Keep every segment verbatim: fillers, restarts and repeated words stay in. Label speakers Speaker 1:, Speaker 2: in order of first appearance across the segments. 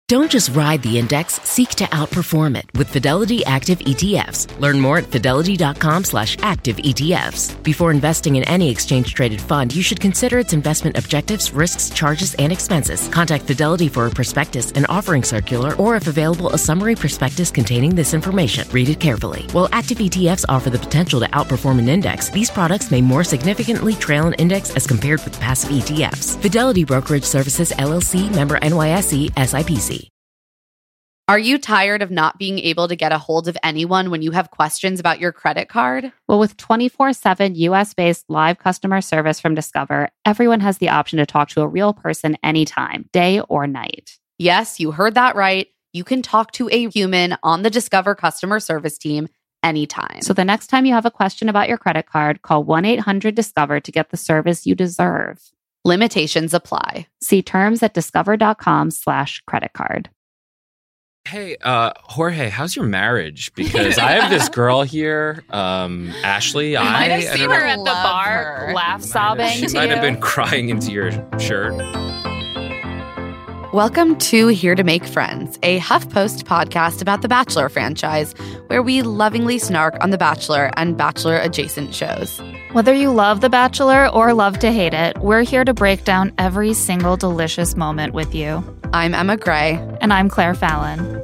Speaker 1: Don't just ride the index, seek to outperform it with Fidelity Active E T Fs. Learn more at fidelity.com slash active ETFs. Before investing in any exchange-traded fund, you should consider its investment objectives, risks, charges, and expenses. Contact Fidelity for a prospectus, an offering circular, or if available, a summary prospectus containing this information. Read it carefully. While active E T Fs offer the potential to outperform an index, these products may more significantly trail an index as compared with passive E T Fs. Fidelity Brokerage Services, L L C, member N Y S E, S I P C.
Speaker 2: Are you tired of not being able to get a hold of anyone when you have questions about your credit card?
Speaker 3: Well, with twenty-four seven U S-based live customer service from Discover, everyone has the option to talk to a real person anytime, day or night.
Speaker 2: Yes, you heard that right. You can talk to a human on the Discover customer service team anytime.
Speaker 3: So the next time you have a question about your credit card, call one eight hundred discover to get the service you deserve.
Speaker 2: Limitations apply.
Speaker 3: See terms at discover.com slash credit card.
Speaker 4: Hey, uh, Jorge, how's your marriage? Because I have this girl here, um, Ashley.
Speaker 3: You
Speaker 4: I
Speaker 3: might have
Speaker 4: I
Speaker 3: seen
Speaker 4: don't
Speaker 3: her
Speaker 4: know.
Speaker 3: at the bar,
Speaker 2: her.
Speaker 3: laugh sobbing
Speaker 4: She
Speaker 3: to
Speaker 4: might
Speaker 3: you.
Speaker 4: have been crying into your shirt.
Speaker 2: Welcome to Here to Make Friends, a HuffPost podcast about the Bachelor franchise, where we lovingly snark on The Bachelor and Bachelor-adjacent shows.
Speaker 3: Whether you love The Bachelor or love to hate it, we're here to break down every single delicious moment with you.
Speaker 2: I'm Emma Gray.
Speaker 3: And I'm Claire Fallon.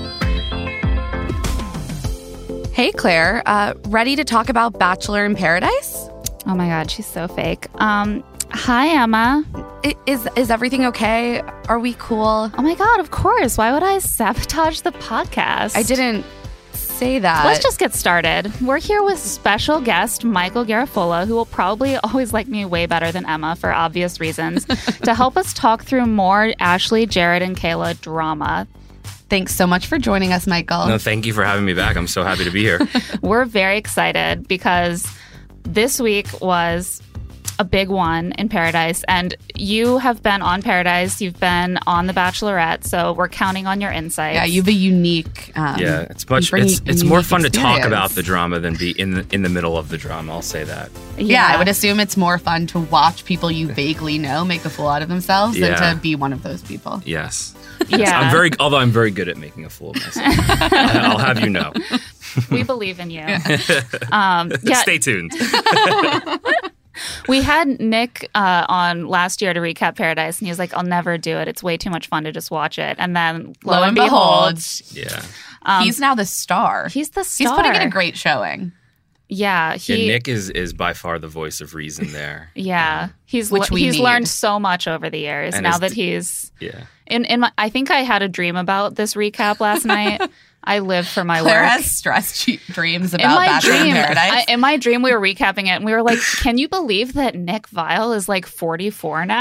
Speaker 2: Hey, Claire. Uh, ready to talk about Bachelor in Paradise?
Speaker 3: Oh my God, she's so fake. Um, hi, Emma.
Speaker 2: I- Is is everything okay? Are we cool?
Speaker 3: Oh my God, of course. Why would I sabotage the podcast?
Speaker 2: I didn't say that.
Speaker 3: Let's just get started. We're here with special guest Michael Garafolo, who will probably always like me way better than Emma for obvious reasons, to help us talk through more Ashley, Jared, and Kayla drama.
Speaker 2: Thanks so much for joining us, Michael.
Speaker 4: No, thank you for having me back. I'm so happy to be here.
Speaker 3: We're very excited because this week was a big one in Paradise, and you have been on Paradise, you've been on The Bachelorette, so we're counting on your insights.
Speaker 2: Yeah, you have a unique. Um,
Speaker 4: yeah, it's much.
Speaker 2: bring
Speaker 4: It's
Speaker 2: a
Speaker 4: it's more
Speaker 2: unique
Speaker 4: fun to talk
Speaker 2: experience.
Speaker 4: about the drama than be in the, in the middle of the drama. I'll say that.
Speaker 2: Yeah, I would assume it's more fun to watch people you vaguely know make a fool out of themselves
Speaker 4: Yeah.
Speaker 2: than to be one of those people.
Speaker 4: Yes.
Speaker 3: Yeah.
Speaker 4: I'm very. Although I'm very good at making a fool of myself. I'll have you know.
Speaker 3: We believe in you. Um, yeah,
Speaker 4: Stay tuned.
Speaker 3: we had Nick uh, on last year to recap Paradise, and he was like, I'll never do it. It's way too much fun to just watch it. And then lo, and behold,
Speaker 4: Yeah.
Speaker 3: um,
Speaker 2: He's now the star.
Speaker 3: he's the star.
Speaker 2: He's putting in a great showing.
Speaker 3: Yeah,
Speaker 4: Yeah,
Speaker 3: he.
Speaker 4: Nick is is by far the voice of reason there.
Speaker 3: Yeah, he's
Speaker 2: Which
Speaker 3: le-
Speaker 2: we
Speaker 3: he's
Speaker 2: need.
Speaker 3: learned so much over the years.
Speaker 4: And
Speaker 3: now
Speaker 4: his
Speaker 3: that
Speaker 4: d-
Speaker 3: he's
Speaker 4: Yeah.
Speaker 3: in in my, I think I had a dream about this recap last night. I live for my
Speaker 2: Claire
Speaker 3: work.
Speaker 2: has stress che- dreams
Speaker 3: in
Speaker 2: about
Speaker 3: my
Speaker 2: Bachelor in
Speaker 3: dream,
Speaker 2: Paradise.
Speaker 3: I, in my dream, we were recapping it, and we were like, "Can you believe that Nick Viall is like forty-four now?"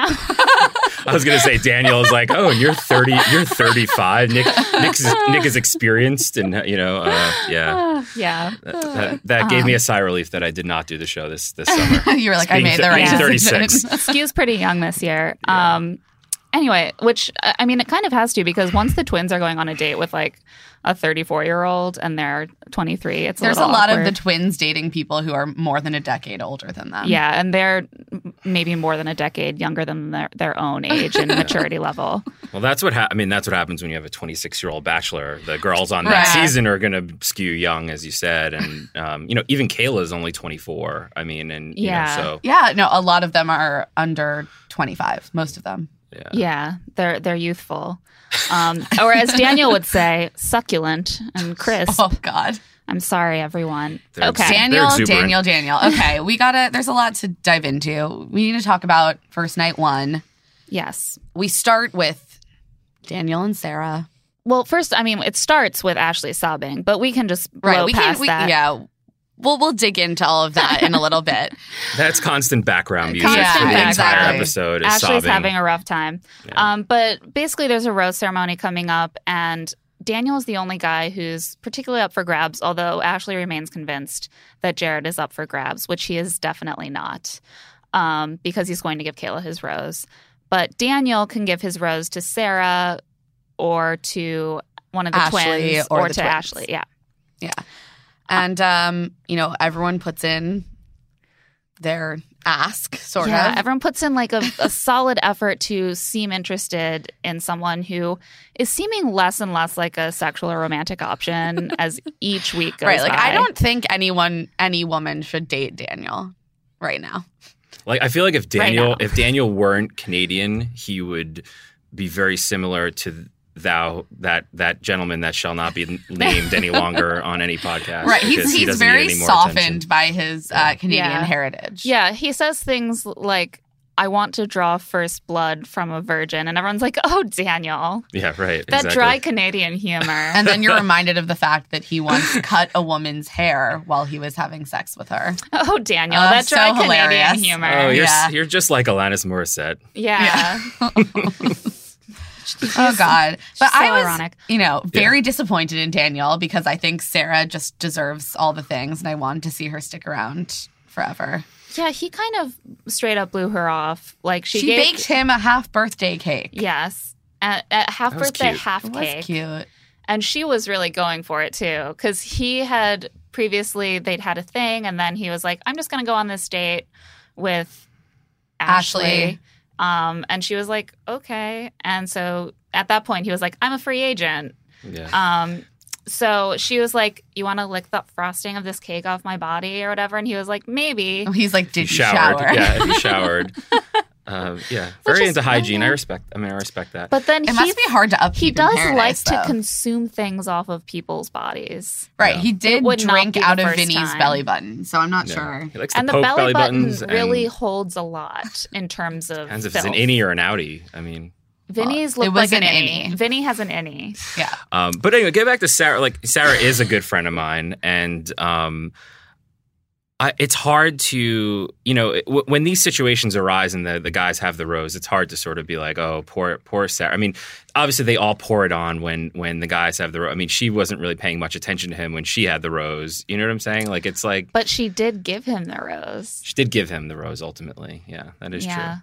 Speaker 4: I was gonna say Daniel is like, oh, and you're thirty, you're thirty-five. Nick, Nick's, Nick is experienced, and you know, uh, yeah,
Speaker 3: yeah.
Speaker 4: that, that, that gave me a sigh of relief that I did not do the show this this summer.
Speaker 2: you were like, I
Speaker 4: Being
Speaker 2: made the
Speaker 4: th-
Speaker 2: right
Speaker 4: being
Speaker 2: decision.
Speaker 4: thirty-six.
Speaker 3: Skew's pretty young this year. Um, anyway, which I mean, it kind of has to because once the twins are going on a date with like a thirty-four-year-old and they're twenty-three, it's a
Speaker 2: There's a
Speaker 3: little
Speaker 2: lot
Speaker 3: awkward.
Speaker 2: of the twins dating people who are more than a decade older than them.
Speaker 3: Yeah, and they're maybe more than a decade younger than their, their own age and maturity level.
Speaker 4: Well, that's what ha- I mean. That's what happens when you have a twenty-six-year-old bachelor. The girls on that
Speaker 2: Right.
Speaker 4: season are going to skew young, as you said, and um, you know, even Kayla's only twenty-four. I mean, and you
Speaker 3: Yeah.
Speaker 4: know, so
Speaker 2: Yeah, no, a lot of them are under twenty-five, most of them.
Speaker 4: yeah.
Speaker 3: Yeah, they're they're youthful. Um, or as Daniel would say, succulent and crisp.
Speaker 2: Oh, God.
Speaker 3: I'm sorry, everyone.
Speaker 4: They're
Speaker 3: okay.
Speaker 4: They're
Speaker 2: Daniel,
Speaker 4: exuberant.
Speaker 2: Daniel, Daniel. Okay, we gotta, there's a lot to dive into. We need to talk about first night one.
Speaker 3: Yes.
Speaker 2: We start with Daniel and Sarah.
Speaker 3: Well, first, I mean, it starts with Ashley sobbing, but we can just blow
Speaker 2: Right, we
Speaker 3: past
Speaker 2: can, we,
Speaker 3: that.
Speaker 2: yeah. We'll, we'll dig into all of that in a little bit.
Speaker 4: That's constant background music
Speaker 3: Constant
Speaker 4: for the entire
Speaker 2: background.
Speaker 4: episode. Is
Speaker 3: Ashley's
Speaker 4: sobbing.
Speaker 3: having a rough time.
Speaker 4: Yeah.
Speaker 3: Um, but basically, there's a rose ceremony coming up, and Daniel is the only guy who's particularly up for grabs, although Ashley remains convinced that Jared is up for grabs, which he is definitely not, um, because he's going to give Kayla his rose. But Daniel can give his rose to Sarah or to one of the
Speaker 2: Ashley
Speaker 3: twins
Speaker 2: or
Speaker 3: or,
Speaker 2: the
Speaker 3: to
Speaker 2: twins.
Speaker 3: Ashley. Yeah.
Speaker 2: Yeah. And, um, you know, everyone puts in their ask, sort
Speaker 3: yeah,
Speaker 2: of.
Speaker 3: everyone puts in like a, a solid effort to seem interested in someone who is seeming less and less like a sexual or romantic option as each week goes
Speaker 2: Right, like
Speaker 3: by.
Speaker 2: I don't think anyone, any woman should date Daniel right now.
Speaker 4: Like I feel like if Daniel,
Speaker 3: Right now.
Speaker 4: if Daniel weren't Canadian, he would be very similar to thou that that gentleman that shall not be named any longer on any podcast.
Speaker 2: Right, he's
Speaker 4: because he
Speaker 2: he's
Speaker 4: doesn't need
Speaker 2: very
Speaker 4: any more
Speaker 2: softened
Speaker 4: attention.
Speaker 2: by his uh, Canadian
Speaker 3: Yeah.
Speaker 2: heritage.
Speaker 3: Yeah, he says things like, I want to draw first blood from a virgin. And everyone's like, oh, Daniel.
Speaker 4: Yeah, right.
Speaker 3: That
Speaker 4: exactly.
Speaker 3: dry Canadian humor.
Speaker 2: And then you're reminded of the fact that he once cut a woman's hair while he was having sex with her.
Speaker 3: oh, Daniel,
Speaker 2: Uh,
Speaker 3: that dry
Speaker 2: so
Speaker 3: Canadian
Speaker 2: hilarious.
Speaker 3: humor.
Speaker 4: Oh, you're
Speaker 2: Yeah.
Speaker 4: you're just like Alanis Morissette.
Speaker 3: yeah.
Speaker 2: Oh, God. But
Speaker 3: so
Speaker 2: I was,
Speaker 3: ironic.
Speaker 2: you know, very disappointed in Danielle because I think Sarah just deserves all the things and I wanted to see her stick around forever.
Speaker 3: Yeah, he kind of straight up blew her off. Like she,
Speaker 2: She,
Speaker 3: gave,
Speaker 2: baked him a half birthday cake.
Speaker 3: Yes. At, at half
Speaker 4: That was
Speaker 3: birthday,
Speaker 4: cute.
Speaker 3: half
Speaker 2: It was
Speaker 3: cake.
Speaker 2: cute.
Speaker 3: And she was really going for it too. Because he had previously, they'd had a thing. And then he was like, I'm just going to go on this date with Ashley.
Speaker 2: Ashley.
Speaker 3: Um, and she was like, okay. And so at that point, he was like, I'm a free agent.
Speaker 4: Yeah.
Speaker 3: Um, so she was like, you want to lick the frosting of this cake off my body or whatever? And he was like, maybe.
Speaker 2: He's like, did
Speaker 4: he
Speaker 2: you
Speaker 4: showered.
Speaker 2: shower?
Speaker 4: Yeah, he showered. Um, yeah,
Speaker 3: Which
Speaker 4: very
Speaker 3: is-
Speaker 4: into hygiene.
Speaker 3: yeah.
Speaker 4: I respect. I mean, I respect that.
Speaker 3: But then
Speaker 2: It
Speaker 3: he,
Speaker 2: must be hard to upkeep
Speaker 3: he
Speaker 2: in
Speaker 3: does
Speaker 2: paradise,
Speaker 3: like
Speaker 2: though.
Speaker 3: to consume things off of people's bodies.
Speaker 2: Right,
Speaker 4: Yeah.
Speaker 2: he did
Speaker 3: would not
Speaker 2: drink
Speaker 3: be the
Speaker 2: out of
Speaker 3: first
Speaker 2: Vinny's
Speaker 3: time.
Speaker 2: belly button, so I'm not
Speaker 4: Yeah.
Speaker 2: sure.
Speaker 4: He likes to
Speaker 3: And the
Speaker 4: poke
Speaker 3: belly, button
Speaker 4: buttons.
Speaker 3: really
Speaker 4: and
Speaker 3: holds a lot in terms of
Speaker 4: depends if it's
Speaker 3: filth.
Speaker 4: an innie or an outie. I mean,
Speaker 3: Vinny's
Speaker 2: It
Speaker 3: look
Speaker 2: was
Speaker 3: like an
Speaker 2: an
Speaker 3: innie.
Speaker 2: innie.
Speaker 3: Vinny has an innie.
Speaker 2: Yeah.
Speaker 4: um, but anyway, get back to Sarah. Like Sarah is a good friend of mine, and um, I, it's hard to, you know, w- when these situations arise and the, the guys have the rose, it's hard to sort of be like, oh, poor, poor Sarah. I mean, obviously they all pour it on when when the guys have the rose. I mean, she wasn't really paying much attention to him when she had the rose. You know what I'm saying? Like, it's like
Speaker 3: But she did give him the rose.
Speaker 4: she did give him the rose ultimately. Yeah, that is
Speaker 3: yeah.
Speaker 4: true.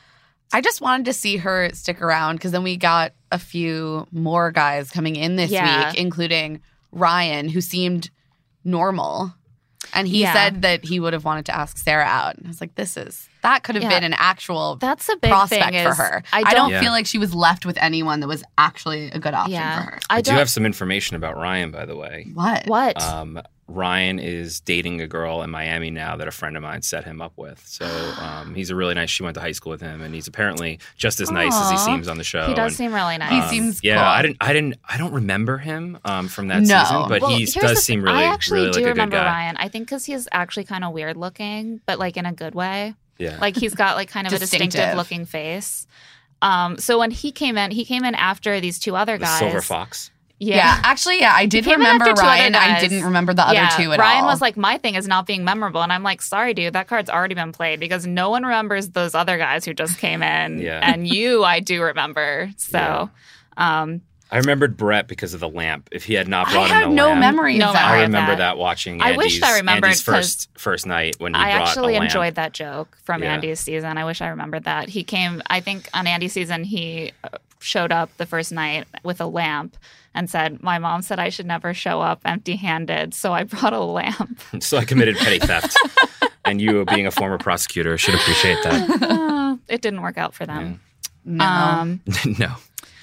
Speaker 2: I just wanted to see her stick around because then we got a few more guys coming in this
Speaker 3: Yeah.
Speaker 2: week, including Ryan, who seemed normal. And he
Speaker 3: Yeah.
Speaker 2: said that he would have wanted to ask Sarah out. And I was like, this is, that could have
Speaker 3: Yeah.
Speaker 2: been an actual
Speaker 3: That's a big
Speaker 2: prospect
Speaker 3: thing
Speaker 2: for
Speaker 3: is
Speaker 2: her.
Speaker 3: I
Speaker 2: I
Speaker 3: don't,
Speaker 2: don't,
Speaker 4: Yeah.
Speaker 2: feel like she was left with anyone that was actually a good option
Speaker 3: yeah.
Speaker 2: for her.
Speaker 3: I
Speaker 4: I do
Speaker 3: don't
Speaker 4: have some information about Ryan, by the way.
Speaker 2: What?
Speaker 3: what?
Speaker 4: Um, Ryan is dating a girl in Miami now that a friend of mine set him up with. So um, he's a really nice. She went to high school with him, and he's apparently just as nice as he
Speaker 2: Aw.
Speaker 4: seems on the show.
Speaker 3: he does
Speaker 4: and,
Speaker 3: seem really nice.
Speaker 2: He
Speaker 4: um,
Speaker 2: seems
Speaker 4: yeah.
Speaker 2: cool.
Speaker 4: I didn't. I didn't. I don't remember him um, from that
Speaker 2: No.
Speaker 4: season, but
Speaker 3: Well,
Speaker 4: he
Speaker 3: here's the
Speaker 4: does
Speaker 3: thing.
Speaker 4: seem really,
Speaker 3: I actually
Speaker 4: really
Speaker 3: do
Speaker 4: like a good
Speaker 3: remember
Speaker 4: guy.
Speaker 3: Ryan. I think because he's actually kind of weird looking, but like in a good way.
Speaker 4: Yeah.
Speaker 3: Like he's got like kind of a
Speaker 2: Distinctive.
Speaker 3: distinctive looking face. Um, so when he came in, he came in after these two other
Speaker 4: the
Speaker 3: guys.
Speaker 4: Silver Fox.
Speaker 2: Yeah.
Speaker 3: Yeah.
Speaker 2: actually, yeah, I did
Speaker 3: came in
Speaker 2: remember
Speaker 3: after two other
Speaker 2: Ryan. I
Speaker 3: guys.
Speaker 2: didn't remember the other
Speaker 3: yeah,
Speaker 2: two at
Speaker 3: Ryan
Speaker 2: all.
Speaker 3: was like, my thing is not being memorable. And I'm like, sorry, dude, that card's already been played because no one remembers those other guys who just came in.
Speaker 4: Yeah.
Speaker 3: And you, I do remember. So, um,
Speaker 4: I remembered Brett because of the lamp. If he had not
Speaker 2: I
Speaker 4: brought
Speaker 2: had
Speaker 4: him the
Speaker 2: no
Speaker 4: lamp,
Speaker 2: memory
Speaker 3: No
Speaker 2: of that.
Speaker 3: memory
Speaker 4: I
Speaker 3: of
Speaker 4: remember
Speaker 3: that.
Speaker 4: that, watching
Speaker 3: I
Speaker 4: Andy's,
Speaker 3: wished I remembered
Speaker 4: Andy's first first night when he
Speaker 3: I
Speaker 4: brought
Speaker 3: actually
Speaker 4: a lamp.
Speaker 3: enjoyed that joke from
Speaker 4: Yeah.
Speaker 3: Andy's season. I wish I remembered that. He came, I think on Andy's season, he uh, showed up the first night with a lamp and said, my mom said I should never show up empty handed. So I brought a lamp.
Speaker 4: So I committed petty theft, and you, being a former prosecutor, should appreciate that.
Speaker 3: Uh, it didn't work out for them.
Speaker 2: No.
Speaker 3: Um,
Speaker 4: No.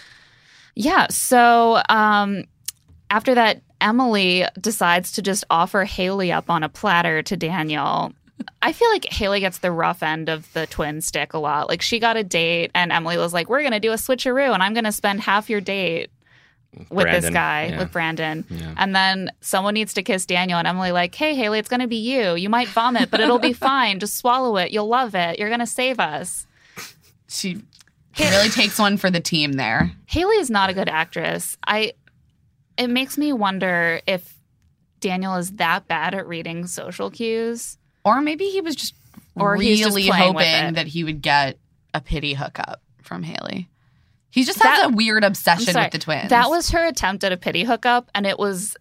Speaker 3: Yeah. So um, after that, Emily decides to just offer Haley up on a platter to Daniel. I feel like Haley gets the rough end of the twin stick a lot. Like she got a date and Emily was like, we're going to do a switcheroo and I'm going to spend half your date with this
Speaker 4: Brandon,
Speaker 3: guy,
Speaker 4: yeah.
Speaker 3: with Brandon.
Speaker 4: Yeah.
Speaker 3: And then someone needs to kiss Daniel and Emily like, hey, Haley, it's going to be you. You might vomit, but it'll be fine. Just swallow it. You'll love it. You're going to save us.
Speaker 2: She really takes one for the team there.
Speaker 3: Haley is not a good actress. I. It makes me wonder if Daniel is that bad at reading social cues.
Speaker 2: Or maybe he was just
Speaker 3: Or he's
Speaker 2: really
Speaker 3: just playing with
Speaker 2: hoping
Speaker 3: it.
Speaker 2: that he would get a pity hookup from Haley. He just has
Speaker 3: That-
Speaker 2: a weird
Speaker 3: I'm
Speaker 2: obsession
Speaker 3: sorry.
Speaker 2: with the twins.
Speaker 3: That was her attempt at a pity hookup, and it was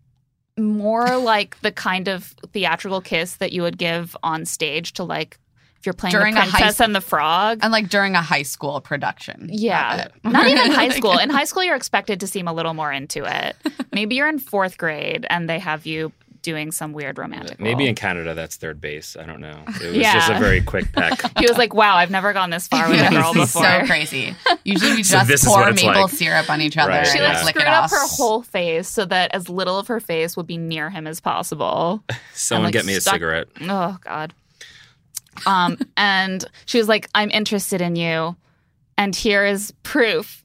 Speaker 3: more like the kind of theatrical kiss that you would give on stage to, like, if you're playing
Speaker 2: During
Speaker 3: the
Speaker 2: a high
Speaker 3: Princess
Speaker 2: s-
Speaker 3: and the Frog.
Speaker 2: and like during a high school production.
Speaker 3: Yeah.
Speaker 2: of it.
Speaker 3: Not even high
Speaker 2: Like-
Speaker 3: school. In high school, you're expected to seem a little more into it. Maybe you're in fourth grade and they have you doing some weird romantic
Speaker 4: Maybe
Speaker 3: role.
Speaker 4: in Canada that's third base. I don't know. It was
Speaker 3: Yeah.
Speaker 4: just a very quick peck.
Speaker 3: He was like, wow, I've never gone this far with a girl
Speaker 5: This is
Speaker 3: before.
Speaker 5: so crazy. Usually we
Speaker 4: So
Speaker 5: just
Speaker 4: this is
Speaker 5: pour
Speaker 4: what it's
Speaker 5: maple
Speaker 4: like.
Speaker 5: syrup on each other
Speaker 4: Right,
Speaker 3: She
Speaker 5: and
Speaker 3: like
Speaker 4: yeah.
Speaker 5: lick
Speaker 3: screwed
Speaker 5: it
Speaker 3: up
Speaker 5: off.
Speaker 3: her whole face so that as little of her face would be near him as possible.
Speaker 4: Someone
Speaker 3: like,
Speaker 4: get me a
Speaker 3: stuck-
Speaker 4: cigarette.
Speaker 3: Oh God. Um, and she was like, I'm interested in you. And here is proof.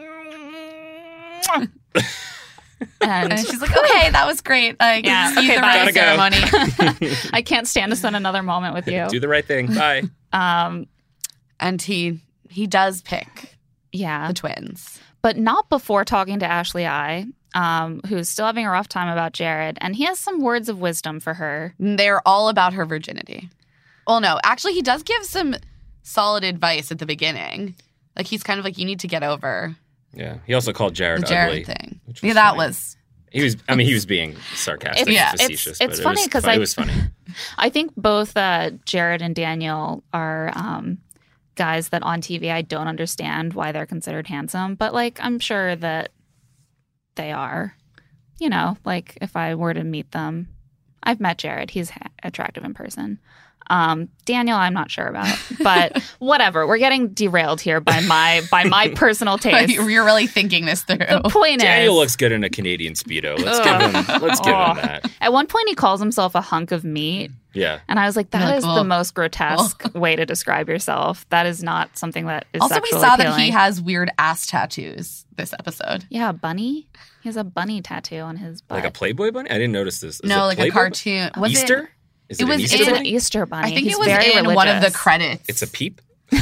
Speaker 3: And
Speaker 5: And she's like, okay, that was great. Like,
Speaker 3: Yeah,
Speaker 5: see
Speaker 3: okay,
Speaker 5: the
Speaker 3: bye.
Speaker 5: rose
Speaker 4: Gotta go.
Speaker 5: ceremony.
Speaker 3: I can't stand to spend another moment with you.
Speaker 4: Do the right thing. Bye.
Speaker 3: Um,
Speaker 5: And he he does pick
Speaker 3: yeah.
Speaker 5: the twins.
Speaker 3: But not before talking to Ashley I, um, who's still having a rough time about Jared. And he has some words of wisdom for her.
Speaker 5: They're all about her virginity. Well, no, actually, he does give some solid advice at the beginning. Like, he's kind of like, you need to get over
Speaker 4: Yeah. He also called Jared
Speaker 5: the Jared
Speaker 4: ugly.
Speaker 5: thing.
Speaker 4: which was
Speaker 5: Yeah, that
Speaker 4: funny.
Speaker 5: was.
Speaker 4: He was. I mean, he was being sarcastic
Speaker 3: It's-
Speaker 5: yeah,
Speaker 4: and facetious.
Speaker 3: it's- it's
Speaker 4: but
Speaker 3: funny
Speaker 4: it was
Speaker 3: 'cause
Speaker 4: fu-
Speaker 3: I-
Speaker 4: it was funny.
Speaker 3: I think both uh, Jared and Daniel are um, guys that on T V I don't understand why they're considered handsome. But, like, I'm sure that they are. You know, like, if I were to meet them. I've met Jared. He's ha- attractive in person. Um, Daniel, I'm not sure about, but whatever. We're getting derailed here by my by my personal taste.
Speaker 5: You're really thinking this through.
Speaker 3: The point
Speaker 4: Daniel
Speaker 3: is,
Speaker 4: looks good in a Canadian Speedo. Let's give him. Let's give
Speaker 3: Oh.
Speaker 4: him that.
Speaker 3: at one point he calls himself a hunk of meat,
Speaker 4: Yeah.
Speaker 3: and I was like, that
Speaker 5: Like,
Speaker 3: is
Speaker 5: oh.
Speaker 3: the most grotesque way to describe yourself. That is not something that is
Speaker 5: Also, we
Speaker 3: sexually
Speaker 5: saw
Speaker 3: appealing.
Speaker 5: that he has weird ass tattoos this episode.
Speaker 3: yeah, a bunny. He has a bunny tattoo on his butt.
Speaker 4: Like a Playboy bunny? I didn't notice this. Is
Speaker 5: no,
Speaker 4: it
Speaker 5: like
Speaker 4: Playboy
Speaker 5: a cartoon.
Speaker 4: bunny?
Speaker 5: Was
Speaker 4: Easter?
Speaker 5: It,
Speaker 4: Is
Speaker 5: it
Speaker 4: it,
Speaker 5: was
Speaker 4: an Easter
Speaker 5: in-
Speaker 3: It's an
Speaker 4: bunny?
Speaker 3: Easter bunny.
Speaker 5: I think
Speaker 3: He's
Speaker 5: it was
Speaker 3: very
Speaker 5: in
Speaker 3: religious.
Speaker 5: one of the credits.
Speaker 4: It's a peep?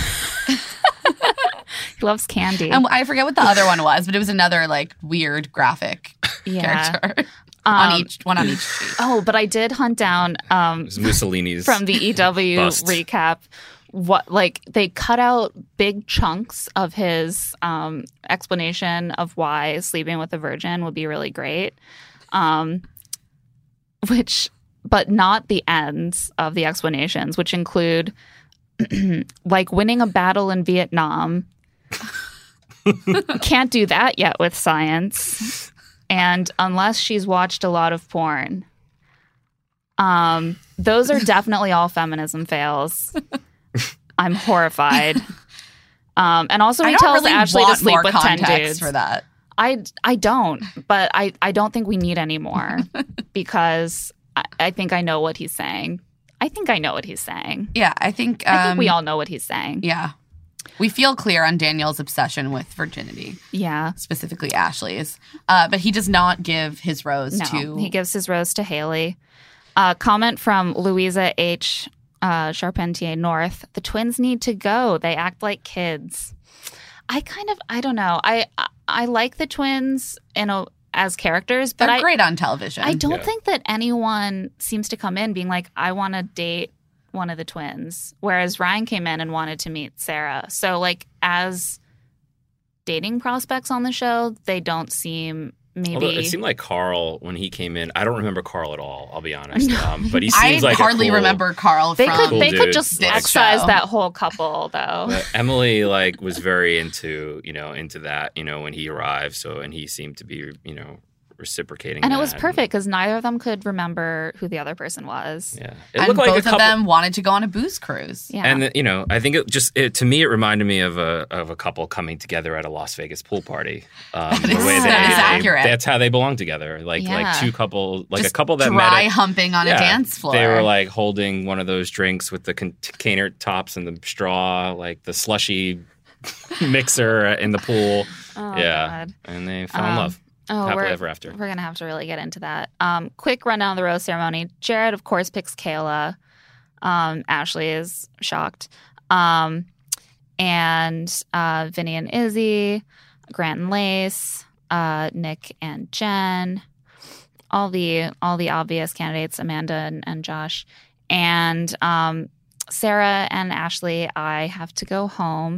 Speaker 3: He loves candy.
Speaker 5: And I forget what the other one was, but it was another like weird graphic
Speaker 3: yeah.
Speaker 5: character on
Speaker 3: Um,
Speaker 5: each one on each sheet.
Speaker 3: Oh, but I did hunt down um,
Speaker 4: It was Mussolini's.
Speaker 3: from the E W
Speaker 4: Bust.
Speaker 3: recap what like they cut out big chunks of his um, explanation of why sleeping with a virgin would be really great, um, which but not the ends of the explanations, which include like winning a battle in Vietnam. Can't do that yet with science, and unless she's watched a lot of porn. Um, those are definitely all feminism fails. I'm horrified. Um, and also
Speaker 5: I
Speaker 3: he
Speaker 5: don't
Speaker 3: tells
Speaker 5: really
Speaker 3: Ashley
Speaker 5: want
Speaker 3: to sleep
Speaker 5: more
Speaker 3: with ten
Speaker 5: context
Speaker 3: dudes.
Speaker 5: for that.
Speaker 3: I, I don't, but I, I don't think we need any more because I, I think I know what he's saying. I think I know what he's saying.
Speaker 5: Yeah, I think. Um,
Speaker 3: I think we all know what he's saying.
Speaker 5: Yeah, we feel clear on Daniel's obsession with virginity,
Speaker 3: Yeah.
Speaker 5: specifically Ashley's. Uh, but he does not give his rose
Speaker 3: No,
Speaker 5: to.
Speaker 3: he gives his rose to Haley. Uh, comment from Louisa H. Uh, Charpentier North. The twins need to go. They act like kids. I kind of, I don't know. I I, I like the twins in a, as characters, but
Speaker 5: They're
Speaker 3: I,
Speaker 5: great on television.
Speaker 3: I don't
Speaker 4: Yeah.
Speaker 3: think that anyone seems to come in being like, I want to date one of the twins. Whereas Ryan came in and wanted to meet Sarah. So, like, as dating prospects on the show, they don't seem maybe.
Speaker 4: Although it seemed like Carl, when he came in, I don't remember Carl at all, I'll be honest. Um, but he
Speaker 5: I
Speaker 4: seems like a
Speaker 5: hardly
Speaker 4: cool-
Speaker 5: remember Carl
Speaker 3: they
Speaker 5: from.
Speaker 3: could
Speaker 4: Cool
Speaker 3: they could
Speaker 4: dude.
Speaker 3: just
Speaker 5: This
Speaker 3: excise
Speaker 5: show.
Speaker 3: that whole couple though.
Speaker 4: But Emily like was very into, you know, into that, you know, when he arrived. So, and he seemed to be, you know, reciprocating
Speaker 3: And it
Speaker 4: that.
Speaker 3: was perfect because neither of them could remember who the other person was.
Speaker 4: Yeah. It
Speaker 5: and
Speaker 4: looked like
Speaker 5: both
Speaker 4: a couple,
Speaker 5: of them wanted to go on a booze cruise.
Speaker 3: Yeah.
Speaker 4: And you know, I think it just it, to me it reminded me of a of a couple coming together at a Las Vegas pool party. Um,
Speaker 5: That
Speaker 4: the
Speaker 5: is-
Speaker 4: way
Speaker 5: that
Speaker 4: they,
Speaker 5: is
Speaker 4: they-
Speaker 5: accurate.
Speaker 4: That's how they belong together. Like
Speaker 3: Yeah.
Speaker 4: like two couple, like
Speaker 5: Just
Speaker 4: a couple that
Speaker 5: dry
Speaker 4: met. At,
Speaker 5: humping on
Speaker 4: yeah,
Speaker 5: a dance floor.
Speaker 4: They were like holding one of those drinks with the container tops and the straw, like the slushy mixer in the pool.
Speaker 3: Oh,
Speaker 4: yeah,
Speaker 3: God.
Speaker 4: and they fell in
Speaker 3: Um,
Speaker 4: love.
Speaker 3: Oh,
Speaker 4: Happily
Speaker 3: we're,
Speaker 4: ever after.
Speaker 3: We're going to have to really get into that. Um, quick rundown of the rose ceremony. Jared, of course, picks Kayla. Um, Ashley is shocked. Um, and uh, Vinny and Izzy, Grant and Lace, uh, Nick and Jen, all the all the obvious candidates, Amanda and, and Josh. And um, Sarah and Ashley, I have to go home.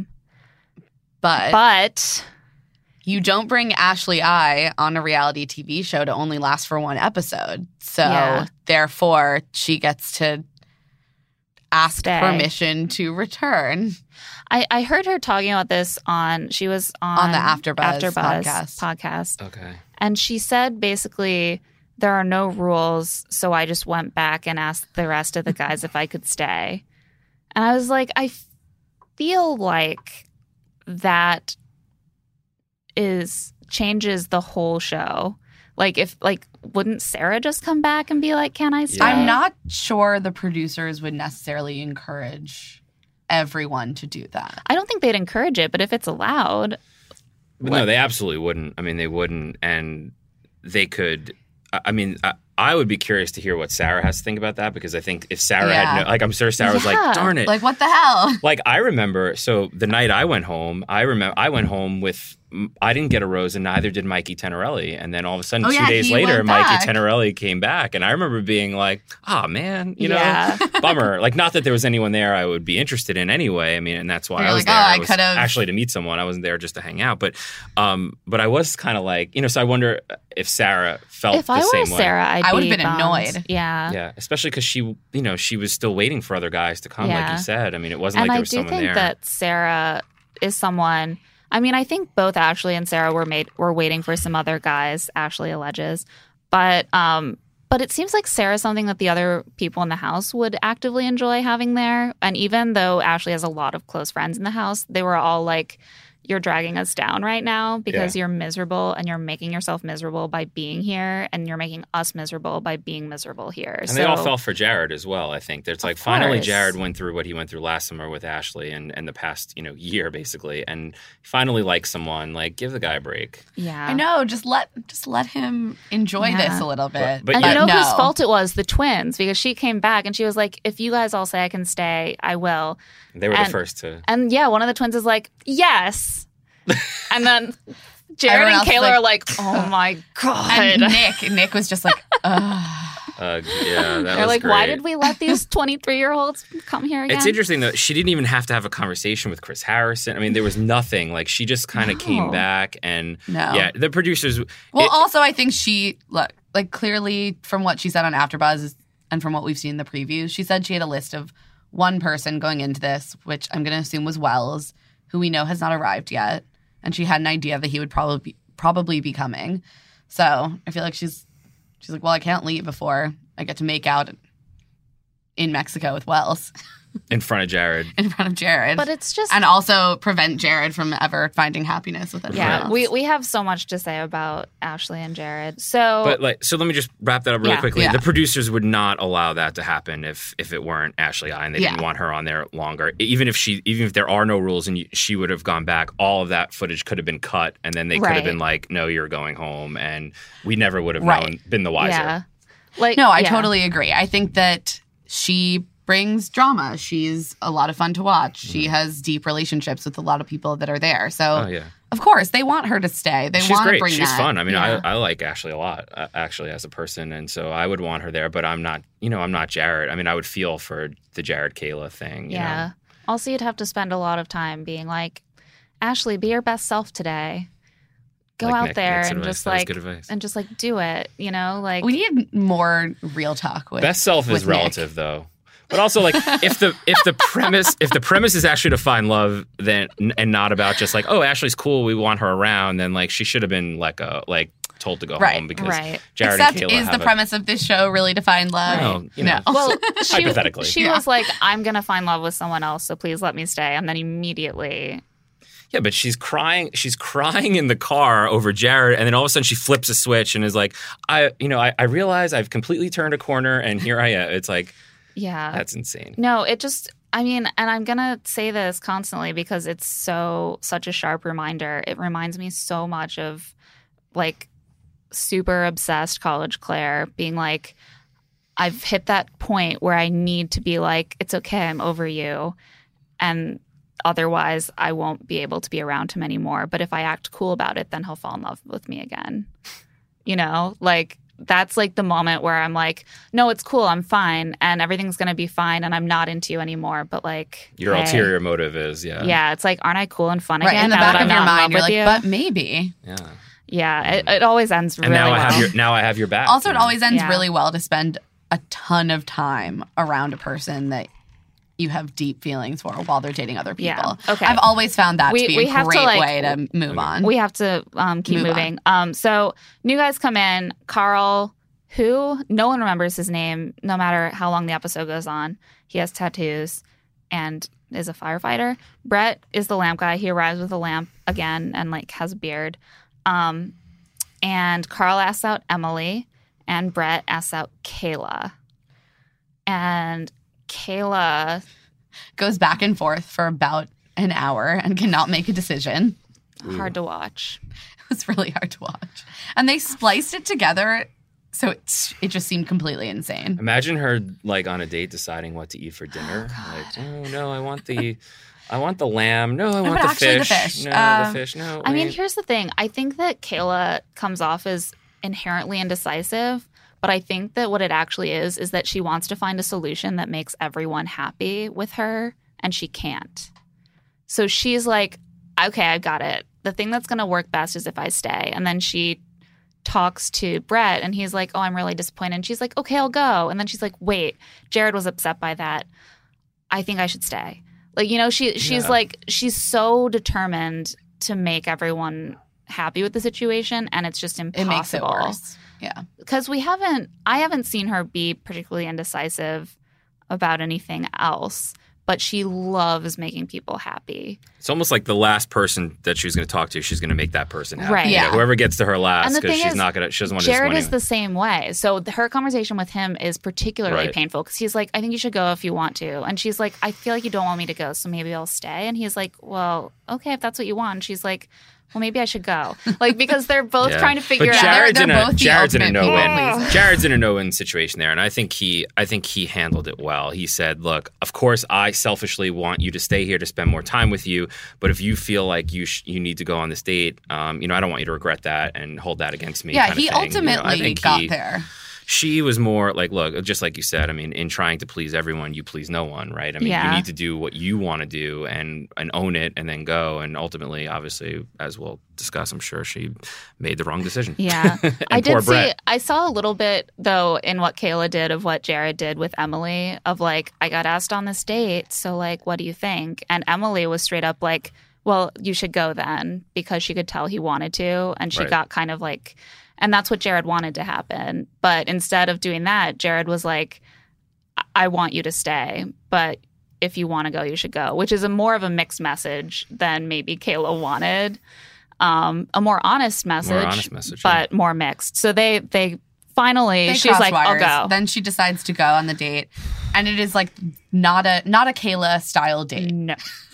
Speaker 5: but,
Speaker 3: But
Speaker 5: you don't bring Ashley I on a reality T V show to only last for one episode. So
Speaker 3: Yeah.
Speaker 5: therefore, she gets to ask
Speaker 3: Stay.
Speaker 5: permission to return.
Speaker 3: I, I heard her talking about this on, she was on,
Speaker 5: On the AfterBuzz
Speaker 3: AfterBuzz
Speaker 5: podcast.
Speaker 3: podcast.
Speaker 4: Okay.
Speaker 3: And she said basically there are no rules, so I just went back and asked the rest of the guys if I could stay. And I was like, I feel like that is changes the whole show. Like, if, like, wouldn't Sarah just come back and be like, can I stay?
Speaker 4: Yeah.
Speaker 5: I'm not sure the producers would necessarily encourage everyone to do that.
Speaker 3: I don't think they'd encourage it, but if it's allowed.
Speaker 4: But no, they absolutely wouldn't. I mean, they wouldn't. And they could, I mean, I, I would be curious to hear what Sarah has to think about that, because I think if Sarah
Speaker 5: Yeah.
Speaker 4: had no, like, I'm sure Sarah was
Speaker 3: Yeah.
Speaker 4: like, darn it.
Speaker 5: Like, what the hell?
Speaker 4: Like, I remember, so the night I went home, I remember I went home with, I didn't get a rose, and neither did Mikey Tenorelli. And then all of a sudden,
Speaker 5: Oh,
Speaker 4: two
Speaker 5: yeah,
Speaker 4: days
Speaker 5: he
Speaker 4: later,
Speaker 5: went
Speaker 4: Mikey
Speaker 5: back.
Speaker 4: Tenorelli came back. And I remember being like, oh, man, you know,
Speaker 3: Yeah.
Speaker 4: bummer. Like, not that there was anyone there I would be interested in anyway. I mean, and that's why
Speaker 5: You're
Speaker 4: I was
Speaker 5: like,
Speaker 4: there.
Speaker 5: oh, I
Speaker 4: was
Speaker 5: could've-
Speaker 4: actually to meet someone. I wasn't there just to hang out. But um, but I was kind of like, you know, so I wonder if Sarah felt
Speaker 3: If
Speaker 4: the
Speaker 3: I were
Speaker 4: same way.
Speaker 3: Sarah, I'd
Speaker 5: I would've
Speaker 3: be
Speaker 5: been
Speaker 3: bummed.
Speaker 5: annoyed.
Speaker 3: Yeah.
Speaker 4: Yeah, especially because she, you know, she was still waiting for other guys to come, like
Speaker 3: Yeah.
Speaker 4: you said. I mean, it wasn't
Speaker 3: And
Speaker 4: like there
Speaker 3: I
Speaker 4: was
Speaker 3: do
Speaker 4: someone
Speaker 3: think
Speaker 4: there.
Speaker 3: that Sarah is someone. I mean, I think both Ashley and Sarah were made were waiting for some other guys. Ashley alleges, but um, but it seems like Sarah's something that the other people in the house would actively enjoy having there. And even though Ashley has a lot of close friends in the house, they were all like, "You're dragging us down right now because
Speaker 4: Yeah.
Speaker 3: you're miserable, and you're making yourself miserable by being here, and you're making us miserable by being miserable here."
Speaker 4: And
Speaker 3: so,
Speaker 4: they all fell for Jared as well, I think. It's like
Speaker 3: Of
Speaker 4: finally
Speaker 3: course.
Speaker 4: Jared went through what he went through last summer with Ashley and, and the past, you know, year basically. And finally likes someone, like, give the guy a break.
Speaker 3: yeah,
Speaker 5: I know. Just let just let him enjoy
Speaker 3: Yeah.
Speaker 5: this a little bit.
Speaker 4: but
Speaker 3: And
Speaker 4: yeah.
Speaker 3: you know
Speaker 5: no.
Speaker 3: whose fault it was? The twins, because she came back and she was like, if you guys all say I can stay, I will.
Speaker 4: They were
Speaker 3: And-
Speaker 4: the first to.
Speaker 3: And yeah, one of the twins is like, yes. And then Jared
Speaker 5: Everyone
Speaker 3: and
Speaker 5: else is
Speaker 3: Kayla
Speaker 5: like,
Speaker 3: are like, oh my God.
Speaker 5: And Nick, Nick was just like, ugh.
Speaker 4: Uh, yeah, that
Speaker 3: They're
Speaker 4: was
Speaker 3: like,
Speaker 4: great.
Speaker 3: why did we let these twenty-three-year-olds come here again?
Speaker 4: It's interesting though. She didn't even have to have a conversation with Chris Harrison. I mean, there was nothing. Like, she just kind of
Speaker 3: No.
Speaker 4: came back, and
Speaker 5: No.
Speaker 4: yeah, the producers.
Speaker 5: Well,
Speaker 4: it-
Speaker 5: also, I think she, look, like, clearly from what she said on AfterBuzz and from what we've seen in the previews, she said she had a list of one person going into this, which I'm going to assume was Wells, who we know has not arrived yet. And she had an idea that he would probably be, probably be coming. So I feel like she's she's like, well, I can't leave before I get to make out in Mexico with Wells
Speaker 4: in front of Jared.
Speaker 5: in front of Jared.
Speaker 3: But it's just
Speaker 5: and also prevent Jared from ever finding happiness with anyone
Speaker 3: yeah,
Speaker 5: else.
Speaker 3: we we have so much to say about Ashley and Jared. So
Speaker 4: But like, so let me just wrap that up really
Speaker 3: Yeah.
Speaker 4: quickly.
Speaker 5: Yeah.
Speaker 4: The producers would not allow that to happen if if it weren't Ashley I, and they didn't
Speaker 5: Yeah.
Speaker 4: want her on there longer. Even if she, even if there are no rules and you, she would have gone back, all of that footage could have been cut, and then they could have
Speaker 3: Right.
Speaker 4: been like, "No, you're going home," and we never would have
Speaker 5: Right.
Speaker 4: known, been the wiser.
Speaker 3: yeah, like
Speaker 5: No, I
Speaker 3: yeah.
Speaker 5: totally agree. I think that she brings drama. She's a lot of fun to watch. She has deep relationships with a lot of people that are there. So,
Speaker 4: Mm-hmm. Oh yeah,
Speaker 5: of course, they want her to stay. They
Speaker 4: she's
Speaker 5: want to
Speaker 4: great.
Speaker 5: bring
Speaker 4: She's
Speaker 5: that.
Speaker 4: fun. I mean,
Speaker 5: Yeah.
Speaker 4: I, I like Ashley a lot, uh, actually, as a person, and so I would want her there. But I'm not, you know, I'm not Jared. I mean, I would feel for the Jared Kayla thing. You
Speaker 3: Yeah.
Speaker 4: know?
Speaker 3: Also, you'd have to spend a lot of time being like, Ashley, be your best self today. Go
Speaker 4: Like
Speaker 3: out
Speaker 4: Nick-
Speaker 3: there
Speaker 4: Nick's
Speaker 3: and
Speaker 4: advice.
Speaker 3: just
Speaker 4: That was
Speaker 3: like
Speaker 4: good advice.
Speaker 3: and just like do it. You know, like
Speaker 5: We need more real talk with
Speaker 4: Best self is
Speaker 5: with Nick.
Speaker 4: relative, though. But also, like, if the if the premise if the premise is actually to find love, then and not about just like, oh, Ashley's cool, we want her around, then like she should have been let go, like told to go
Speaker 5: Right,
Speaker 4: home because
Speaker 3: right.
Speaker 4: Jared
Speaker 5: Except,
Speaker 4: and Kayla
Speaker 5: is
Speaker 4: have
Speaker 5: the
Speaker 4: a-
Speaker 5: premise of this show really to find love?
Speaker 4: Well, you know.
Speaker 5: no.
Speaker 3: well, she,
Speaker 4: Hypothetically.
Speaker 3: she
Speaker 5: Yeah.
Speaker 3: was like, I'm gonna find love with someone else, so please let me stay. And then immediately,
Speaker 4: Yeah, but she's crying. She's crying in the car over Jared, and then all of a sudden she flips a switch and is like, "I, you know, I, I realize I've completely turned a corner, and here I am." It's like
Speaker 3: yeah,
Speaker 4: that's insane.
Speaker 3: no, it just. I mean, and I'm gonna say this constantly because it's so such a sharp reminder. It reminds me so much of like super obsessed college Claire being like, I've hit that point where I need to be like, it's okay, I'm over you. And otherwise I won't be able to be around him anymore. But if I act cool about it, then he'll fall in love with me again. You know, like that's like the moment where I'm like, no, it's cool, I'm fine, and everything's gonna be fine, and I'm not into you anymore. But like
Speaker 4: Your
Speaker 3: hey,
Speaker 4: ulterior motive is, yeah,
Speaker 3: yeah, it's like, aren't I cool and fun
Speaker 5: Right,
Speaker 3: again?
Speaker 5: in the
Speaker 3: now
Speaker 5: back
Speaker 3: that
Speaker 5: of
Speaker 3: I'm
Speaker 5: your
Speaker 3: not in
Speaker 5: mind,
Speaker 3: love
Speaker 5: you're
Speaker 3: with
Speaker 5: like,
Speaker 3: you?
Speaker 5: but maybe.
Speaker 4: yeah.
Speaker 3: Yeah, it, it always ends
Speaker 4: And
Speaker 3: really
Speaker 4: now I
Speaker 3: well.
Speaker 4: have your now I have your back.
Speaker 5: Also,
Speaker 4: you
Speaker 5: it
Speaker 4: know?
Speaker 5: always ends
Speaker 3: Yeah.
Speaker 5: really well to spend a ton of time around a person that you have deep feelings for while they're dating other people.
Speaker 3: Yeah, okay.
Speaker 5: I've always found that
Speaker 3: We-
Speaker 5: to be
Speaker 3: we
Speaker 5: a
Speaker 3: have to,
Speaker 5: great
Speaker 3: like-
Speaker 5: way to move on.
Speaker 3: We have to um, keep
Speaker 5: Move on.
Speaker 3: moving. Um, so new guys come in. Carl who no one remembers his name, no matter how long the episode goes on. He has tattoos and is a firefighter. Brett is the lamp guy. He arrives with a lamp again and like has a beard. Um, and Carl asks out Emily, and Brett asks out Kayla. And Kayla
Speaker 5: goes back and forth for about an hour and cannot make a decision.
Speaker 3: Hard to watch.
Speaker 5: It was really hard to watch. And they spliced it together, so it, it just seemed completely insane.
Speaker 4: Imagine her like on a date deciding what to eat for dinner. Oh, like, oh no, I want the, I want the lamb. No, I
Speaker 5: No,
Speaker 4: want
Speaker 5: but
Speaker 4: the
Speaker 5: actually
Speaker 4: fish.
Speaker 5: the fish.
Speaker 4: No,
Speaker 5: Uh,
Speaker 4: the fish. No.
Speaker 3: I mean,
Speaker 4: wait.
Speaker 3: here's the thing. I think that Kayla comes off as inherently indecisive, but I think that what it actually is is that she wants to find a solution that makes everyone happy with her, and she can't. So she's like, okay, I got it. The thing that's going to work best is if I stay. And then she talks to Brett, and he's like, oh, I'm really disappointed. And she's like, okay, I'll go. And then she's like, wait, Jared was upset by that. I think I should stay. Like, you know, she she's
Speaker 4: Yeah.
Speaker 3: like, she's so determined to make everyone happy with the situation, and it's just impossible.
Speaker 5: It makes it worse. Yeah.
Speaker 3: Because we haven't, I haven't seen her be particularly indecisive about anything else, but she loves making people happy.
Speaker 4: It's almost like the last person that she was going to talk to, she's going to make that person happy.
Speaker 3: Right.
Speaker 4: You know,
Speaker 5: Yeah.
Speaker 4: whoever gets to her last,
Speaker 3: And the
Speaker 4: because
Speaker 3: thing
Speaker 4: she's
Speaker 3: is,
Speaker 4: not going to, she doesn't want to
Speaker 3: Jared
Speaker 4: disappoint
Speaker 3: is
Speaker 4: anyone.
Speaker 3: the same way. So the, her conversation with him is particularly
Speaker 4: Right.
Speaker 3: painful because he's like, I think you should go if you want to. And she's like, I feel like you don't want me to go, so maybe I'll stay. And he's like, well, okay, if that's what you want. And she's like, well, maybe I should go. Like, because they're both
Speaker 4: Yeah.
Speaker 3: trying to figure
Speaker 4: but
Speaker 3: out.
Speaker 4: Jared's
Speaker 5: They're-
Speaker 4: in
Speaker 5: they're
Speaker 4: a,
Speaker 5: both the
Speaker 4: Jared's in a
Speaker 5: ultimate
Speaker 4: no-win.
Speaker 5: people pleaser.
Speaker 4: Jared's in a no-win situation there, and I think he, I think he handled it well. He said, "Look, of course, I selfishly want you to stay here to spend more time with you, but if you feel like you sh- you need to go on this date, um, you know, I don't want you to regret that and hold that against me."
Speaker 5: Yeah,
Speaker 4: kind of
Speaker 5: he
Speaker 4: thing. You know,
Speaker 5: ultimately
Speaker 4: I think
Speaker 5: got
Speaker 4: he-
Speaker 5: there.
Speaker 4: She was more like, look, just like you said, I mean, in trying to please everyone, you please no one, right? I mean,
Speaker 3: Yeah.
Speaker 4: you need to do what you want to do and and own it and then go. And ultimately, obviously, as we'll discuss, I'm sure she made the wrong decision.
Speaker 3: Yeah.
Speaker 4: And
Speaker 3: I
Speaker 4: poor
Speaker 3: did see,
Speaker 4: Brett.
Speaker 3: I saw a little bit, though, in what Kayla did of what Jared did with Emily, of like, I got asked on this date, so like, what do you think? And Emily was straight up like, well, you should go then, because she could tell he wanted to. And she
Speaker 4: Right.
Speaker 3: got kind of like, and that's what Jared wanted to happen. But instead of doing that, Jared was like, I, I want you to stay, but if you want to go, you should go, which is a more of a mixed message than maybe Kayla wanted. Um, a more honest message,
Speaker 4: honest message, yeah.
Speaker 5: Mm-hmm.
Speaker 3: but more mixed. So they they finally,
Speaker 5: They
Speaker 3: she's
Speaker 5: cross
Speaker 3: like,
Speaker 5: wires.
Speaker 3: I'll go.
Speaker 5: Then she decides to go on the date, and it is like not a not a Kayla style date.
Speaker 3: No,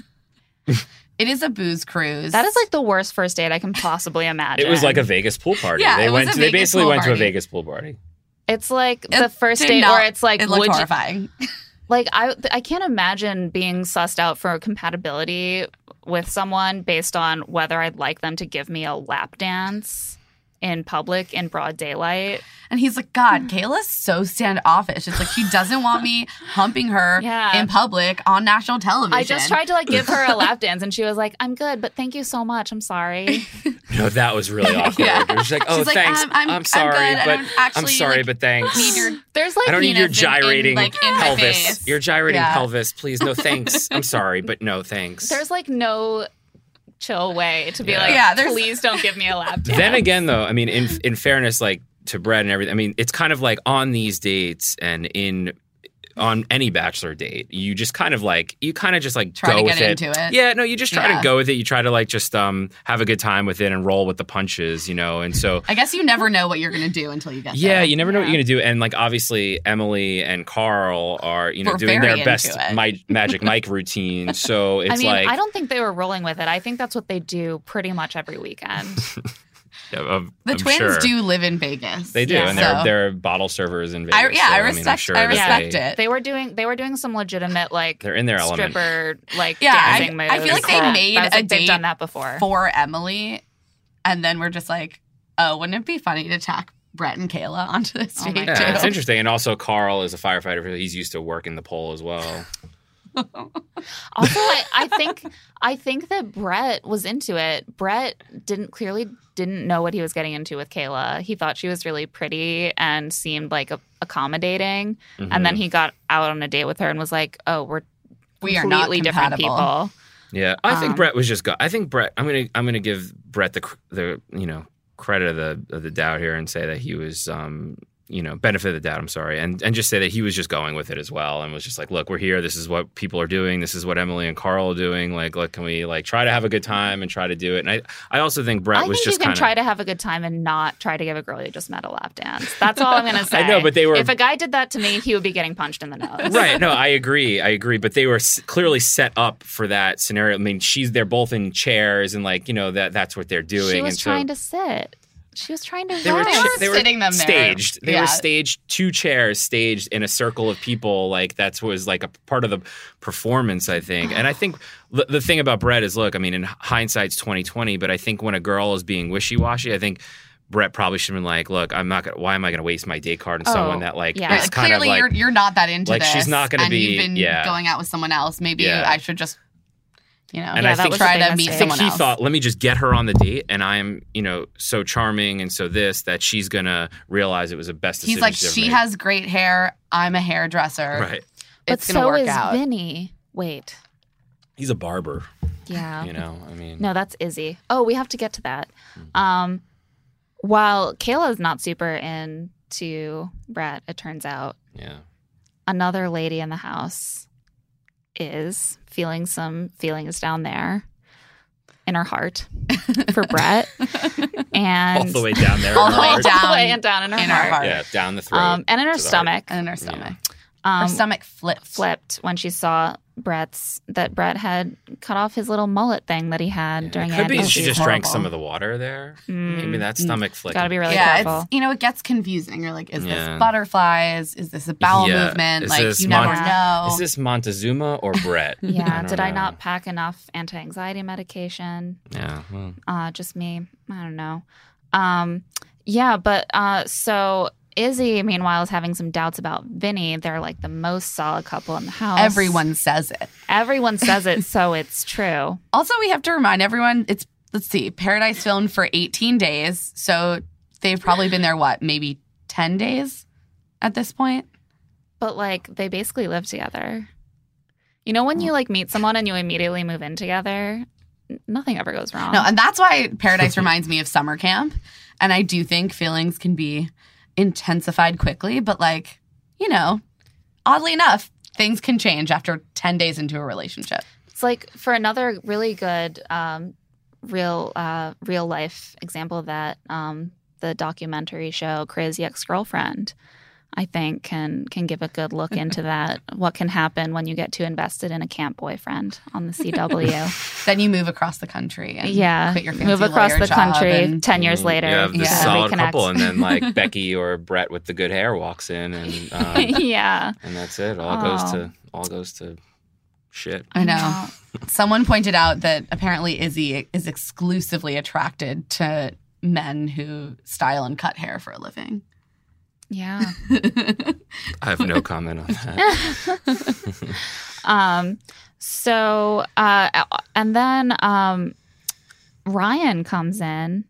Speaker 5: It is a booze cruise.
Speaker 3: that is like the worst first date I can possibly imagine.
Speaker 4: It was like a Vegas pool party.
Speaker 5: Yeah,
Speaker 4: they
Speaker 5: it was
Speaker 4: went.
Speaker 5: a
Speaker 4: To, they
Speaker 5: Vegas
Speaker 4: basically
Speaker 5: pool
Speaker 4: went to a
Speaker 5: party.
Speaker 4: Vegas pool party.
Speaker 3: It's like
Speaker 5: It
Speaker 3: the first
Speaker 5: did
Speaker 3: date
Speaker 5: not-
Speaker 3: where it's like,
Speaker 5: it looked
Speaker 3: would you,
Speaker 5: horrifying.
Speaker 3: like I I can't imagine being sussed out for compatibility with someone based on whether I'd like them to give me a lap dance in public in broad daylight.
Speaker 5: And he's like, God, Kayla's so standoffish. It's like she doesn't want me humping her
Speaker 3: Yeah.
Speaker 5: in public on national television.
Speaker 3: I just tried to like give her a lap dance, and she was like, "I'm good, but thank you so much. I'm sorry."
Speaker 4: No, that was really awkward.
Speaker 5: Yeah.
Speaker 4: It was like, oh,
Speaker 5: She's like,
Speaker 4: thanks.
Speaker 5: I'm- I'm- I'm
Speaker 4: sorry,
Speaker 5: good. I
Speaker 4: but
Speaker 5: don't actually,
Speaker 4: I'm sorry,
Speaker 5: like,
Speaker 4: but thanks.
Speaker 5: need your
Speaker 3: There's like
Speaker 4: I don't need your
Speaker 5: penis in- in,
Speaker 4: gyrating
Speaker 5: like, in my
Speaker 4: pelvis.
Speaker 5: face.
Speaker 4: Your gyrating
Speaker 5: Yeah.
Speaker 4: pelvis, please. No, thanks. I'm sorry, but no, thanks.
Speaker 3: There's like no chill way to be
Speaker 4: Yeah.
Speaker 3: like,
Speaker 5: Yeah, there's-
Speaker 3: please don't give me a lap dance.
Speaker 4: Then again, though, I mean, in in fairness, like to Brett and everything, I mean, it's kind of like on these dates and in on any bachelor date, you just kind of like you kind of just like
Speaker 5: Try
Speaker 4: go
Speaker 5: to
Speaker 4: with
Speaker 5: get
Speaker 4: it.
Speaker 5: into it.
Speaker 4: Yeah, no, you just try
Speaker 5: Yeah.
Speaker 4: to go with it. You try to like just um have a good time with it and roll with the punches, you know. And so
Speaker 5: I guess you never know what you're going to do until you get
Speaker 4: yeah,
Speaker 5: there.
Speaker 4: you never know what
Speaker 3: Yeah.
Speaker 4: you're gonna do. And like obviously Emily and Carl are you know
Speaker 5: We're
Speaker 4: doing
Speaker 5: very
Speaker 4: their best
Speaker 5: into it.
Speaker 4: mi- Magic Mike routine. So it's
Speaker 3: I mean,
Speaker 4: like
Speaker 3: I don't think they were rolling with it. I think that's what they do pretty much every weekend.
Speaker 4: yeah, I'm-
Speaker 5: The
Speaker 4: I'm
Speaker 5: twins
Speaker 4: sure.
Speaker 5: do live in Vegas.
Speaker 4: They do,
Speaker 3: Yeah.
Speaker 4: and they're
Speaker 5: So-
Speaker 4: they're bottle servers in Vegas.
Speaker 5: I, yeah,
Speaker 4: so,
Speaker 5: I
Speaker 4: mean, I'm
Speaker 5: respect.
Speaker 4: sure
Speaker 5: I
Speaker 4: that
Speaker 5: respect
Speaker 4: they-
Speaker 5: it.
Speaker 3: they were doing they were doing some legitimate like
Speaker 4: They're in their element.
Speaker 3: stripper like
Speaker 5: Yeah, I-
Speaker 3: dancing moves.
Speaker 5: I feel like they
Speaker 3: Yeah.
Speaker 5: made
Speaker 3: I was
Speaker 5: a
Speaker 3: like, they've
Speaker 5: date
Speaker 3: done that before.
Speaker 5: for Emily, and then we're just like, oh, wouldn't it be funny to tack Brett and Kayla onto this
Speaker 3: Oh my
Speaker 5: date
Speaker 3: God.
Speaker 4: Yeah, it's
Speaker 5: too?
Speaker 4: interesting. And also, Carl is a firefighter. He's used to working the pole as well.
Speaker 3: Also, I, I think I think that Brett was into it. Brett didn't clearly didn't know what he was getting into with Kayla. He thought she was really pretty and seemed like a, accommodating.
Speaker 4: Mm-hmm.
Speaker 3: And then he got out on a date with her and was like, "Oh, we're
Speaker 5: We are not
Speaker 3: completely different
Speaker 5: compatible."
Speaker 3: people."
Speaker 4: Yeah, I think
Speaker 3: Um,
Speaker 4: Brett was just. Go- I think Brett. I'm gonna. I'm gonna give Brett the cr- the you know credit of the of the doubt here and say that he was um you know, benefit of the doubt, I'm sorry, and and just say that he was just going with it as well and was just like, look, we're here. This is what people are doing. This is what Emily and Carl are doing. Like, look, can we like try to have a good time and try to do it? And I, I also think Brett
Speaker 3: I
Speaker 4: was
Speaker 3: think
Speaker 4: just
Speaker 3: you can
Speaker 4: kind of
Speaker 3: try to have a good time and not try to give a girl you just met a lap dance. That's all I'm going to say.
Speaker 4: I know, but they were-
Speaker 3: If a guy did that to me, he would be getting punched in the nose.
Speaker 4: Right. No, I agree. I agree. But they were s- clearly set up for that scenario. I mean, she's they're both in chairs and like, you know, that that's what they're doing.
Speaker 3: She was
Speaker 4: and
Speaker 3: trying
Speaker 4: so
Speaker 3: to sit. She was trying to
Speaker 4: they were,
Speaker 3: rest.
Speaker 5: They were
Speaker 4: they were
Speaker 5: sitting them there.
Speaker 4: staged. They
Speaker 5: Yeah.
Speaker 4: were staged, two chairs staged in a circle of people. Like that was like a part of the performance, I think. And I think the, the thing about Brett is, look, I mean, in hindsight's twenty twenty, but I think when a girl is being wishy-washy, I think Brett probably should have been like, look, I'm not gonna, why am I going to waste my date card on
Speaker 3: Oh,
Speaker 4: someone that like
Speaker 3: yeah.
Speaker 4: is
Speaker 5: Like,
Speaker 4: kind of
Speaker 5: clearly,
Speaker 4: like
Speaker 5: you're you're not that into
Speaker 4: like,
Speaker 5: this.
Speaker 4: she's not gonna
Speaker 5: and
Speaker 4: be-
Speaker 5: you've been
Speaker 4: yeah.
Speaker 5: going out with someone else. Maybe
Speaker 4: Yeah.
Speaker 5: I should just, you know,
Speaker 4: And
Speaker 3: Yeah,
Speaker 4: I
Speaker 3: that
Speaker 4: think
Speaker 3: was
Speaker 5: try
Speaker 3: a big
Speaker 5: to meet
Speaker 3: mistake.
Speaker 4: I think
Speaker 5: someone
Speaker 4: he
Speaker 5: else.
Speaker 4: thought, let me just get her on the date, and I'm, you know, so charming and so this that she's gonna realize it was the best decision.
Speaker 5: He's like,
Speaker 4: she's ever
Speaker 5: she
Speaker 4: made.
Speaker 5: has great hair. I'm a hairdresser.
Speaker 4: right.
Speaker 3: But
Speaker 5: It's gonna
Speaker 3: so
Speaker 5: work
Speaker 3: is
Speaker 5: out.
Speaker 3: Vinny. Wait.
Speaker 4: He's a barber,
Speaker 3: Yeah.
Speaker 4: you know. I mean,
Speaker 3: No, that's Izzy. Oh, we have to get to that. Um, while Kayla's not super into Brett, it turns out
Speaker 4: yeah.
Speaker 3: another lady in the house is feeling some feelings down there in her heart for Brett. And
Speaker 4: All the way down there,
Speaker 5: All
Speaker 4: in
Speaker 5: the
Speaker 4: her
Speaker 5: way
Speaker 4: heart.
Speaker 5: down
Speaker 3: all the way down in her
Speaker 5: in her
Speaker 3: heart.
Speaker 5: heart.
Speaker 4: Yeah, down the throat,
Speaker 3: Um, and in her
Speaker 4: to the heart.
Speaker 3: stomach.
Speaker 5: And in her stomach.
Speaker 3: Um,
Speaker 5: her stomach flipped.
Speaker 3: flipped when she saw Brett's that Brett had cut off his little mullet thing that he had during
Speaker 4: Could be
Speaker 3: Andy's.
Speaker 4: she just
Speaker 5: horrible.
Speaker 4: drank some of the water there. Maybe that stomach flick.
Speaker 3: Gotta be really
Speaker 5: yeah,
Speaker 3: careful.
Speaker 5: it's you know it gets confusing. You're like, is
Speaker 4: Yeah.
Speaker 5: this butterflies? Is this a bowel
Speaker 4: Yeah.
Speaker 5: movement?
Speaker 4: Is
Speaker 5: Like
Speaker 4: this
Speaker 5: you never
Speaker 4: Mon-
Speaker 5: know.
Speaker 4: Is this Montezuma or Brett?
Speaker 3: Yeah,
Speaker 4: don't
Speaker 3: did I
Speaker 4: know.
Speaker 3: not pack enough anti-anxiety medication?
Speaker 4: Yeah. Well,
Speaker 3: Uh, just me. I don't know. Um, yeah, but uh, so Izzy, meanwhile, is having some doubts about Vinny. They're like the most solid couple in the house.
Speaker 5: Everyone says it.
Speaker 3: Everyone says it, so it's true.
Speaker 5: Also, we have to remind everyone. It's let's see, Paradise filmed for eighteen days, so they've probably been there. What, maybe ten days at this point?
Speaker 3: But like, they basically live together. You know, when you like meet someone and you immediately move in together, n- nothing ever goes wrong.
Speaker 5: No, and that's why Paradise reminds me of summer camp. And I do think feelings can be intensified quickly, but like, you know, oddly enough, things can change after ten days into a relationship.
Speaker 3: It's like for another really good um, real uh, real life example of that, um, the documentary show Crazy Ex-Girlfriend, I think can can give a good look into that. What can happen when you get too invested in a camp boyfriend on the C W?
Speaker 5: Then you move across the country and
Speaker 3: Yeah,
Speaker 5: quit your fancy
Speaker 3: move across
Speaker 5: lawyer
Speaker 3: the
Speaker 5: job
Speaker 3: country.
Speaker 5: and-
Speaker 3: Ten years later,
Speaker 4: you have this
Speaker 5: Yeah.
Speaker 4: solid
Speaker 3: reconnect.
Speaker 4: couple, and then like Becky or Brett with the good hair walks in, and um,
Speaker 3: yeah,
Speaker 4: and that's it. All
Speaker 3: Oh.
Speaker 4: goes to all goes to shit.
Speaker 5: I know. Someone pointed out that apparently Izzy is exclusively attracted to men who style and cut hair for a living.
Speaker 3: yeah.
Speaker 4: I have no comment on that.
Speaker 3: Um, so, uh, and then um, Ryan comes in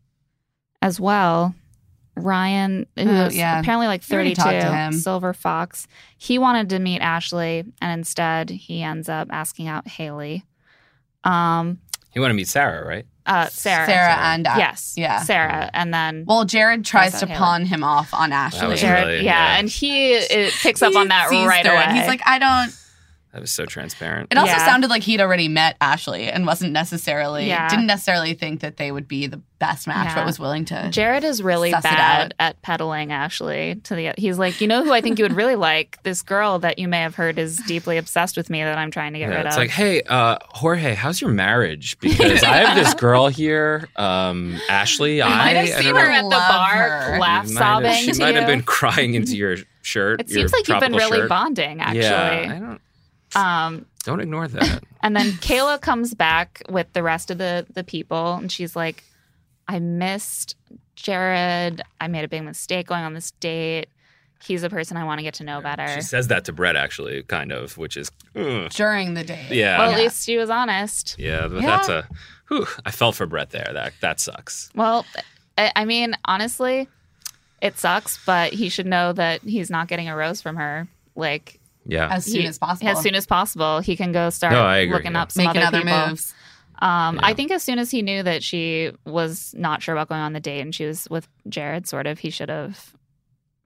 Speaker 3: as well. Ryan, who's
Speaker 5: Oh, yeah.
Speaker 3: apparently like
Speaker 5: We already talked to
Speaker 3: thirty-two,
Speaker 5: him.
Speaker 3: Silver Fox. He wanted to meet Ashley, and instead he ends up asking out Haley. Um,
Speaker 4: You want to meet Sarah, right?
Speaker 3: uh, Sarah.
Speaker 5: Sarah and uh,
Speaker 3: Yes.
Speaker 5: yeah.
Speaker 3: Sarah. And then
Speaker 5: Well, Jared tries
Speaker 3: Tries
Speaker 5: to
Speaker 3: out Haley.
Speaker 5: pawn him off on Ashley.
Speaker 4: was
Speaker 3: Jared.
Speaker 4: really-
Speaker 3: yeah.
Speaker 4: yeah.
Speaker 3: And he it picks up
Speaker 5: He
Speaker 3: on that
Speaker 5: sees
Speaker 3: right
Speaker 5: through
Speaker 3: away.
Speaker 5: it. He's like, I don't.
Speaker 4: That was so transparent.
Speaker 5: It also
Speaker 3: Yeah.
Speaker 5: sounded like he'd already met Ashley and wasn't necessarily
Speaker 3: Yeah.
Speaker 5: didn't necessarily think that they would be the best match,
Speaker 3: Yeah.
Speaker 5: but was willing to.
Speaker 3: Jared is really
Speaker 5: Suss it
Speaker 3: bad
Speaker 5: out.
Speaker 3: at peddling Ashley to the. He's like, you know who I think you would really like? This girl that you may have heard is deeply obsessed with me that I'm trying to get
Speaker 4: Yeah,
Speaker 3: rid
Speaker 4: it's
Speaker 3: of.
Speaker 4: like, hey, uh, Jorge, how's your marriage? Because I have this girl here, um, Ashley. I,
Speaker 5: might have
Speaker 4: I
Speaker 5: seen
Speaker 4: don't
Speaker 3: her
Speaker 4: know.
Speaker 3: at the
Speaker 5: Love
Speaker 3: bar,
Speaker 5: her.
Speaker 3: laugh
Speaker 4: You might
Speaker 3: sobbing.
Speaker 4: have- She
Speaker 3: to
Speaker 4: might have
Speaker 3: you.
Speaker 4: been crying into your shirt.
Speaker 3: It
Speaker 4: your
Speaker 3: seems like you've been
Speaker 4: tropical
Speaker 3: really
Speaker 4: shirt.
Speaker 3: bonding, actually.
Speaker 4: Yeah, I don't.
Speaker 3: Um,
Speaker 4: Don't ignore that.
Speaker 3: and then Kayla comes back with the rest of the the people, and she's like, "I missed Jared. I made a big mistake going on this date. He's a person I want to get to know better."
Speaker 4: She says that to Brett, actually, kind of, which is, ugh.
Speaker 5: during the day.
Speaker 4: yeah,
Speaker 3: Well,
Speaker 5: Yeah.
Speaker 3: at least she was honest.
Speaker 4: yeah. But
Speaker 5: Yeah.
Speaker 4: that's a. Whew, I felt for Brett there. That that sucks.
Speaker 3: Well, I, I mean, honestly, it sucks, but he should know that he's not getting a rose from her. Like
Speaker 4: Yeah,
Speaker 5: As soon
Speaker 3: he-
Speaker 5: as possible.
Speaker 3: As soon as possible, he can go start
Speaker 4: No, I agree,
Speaker 3: looking
Speaker 4: yeah.
Speaker 3: up some
Speaker 5: making
Speaker 3: other,
Speaker 5: other
Speaker 3: people.
Speaker 5: moves.
Speaker 3: Um,
Speaker 4: Yeah.
Speaker 3: I think as soon as he knew that she was not sure about going on the date and she was with Jared, sort of, he should have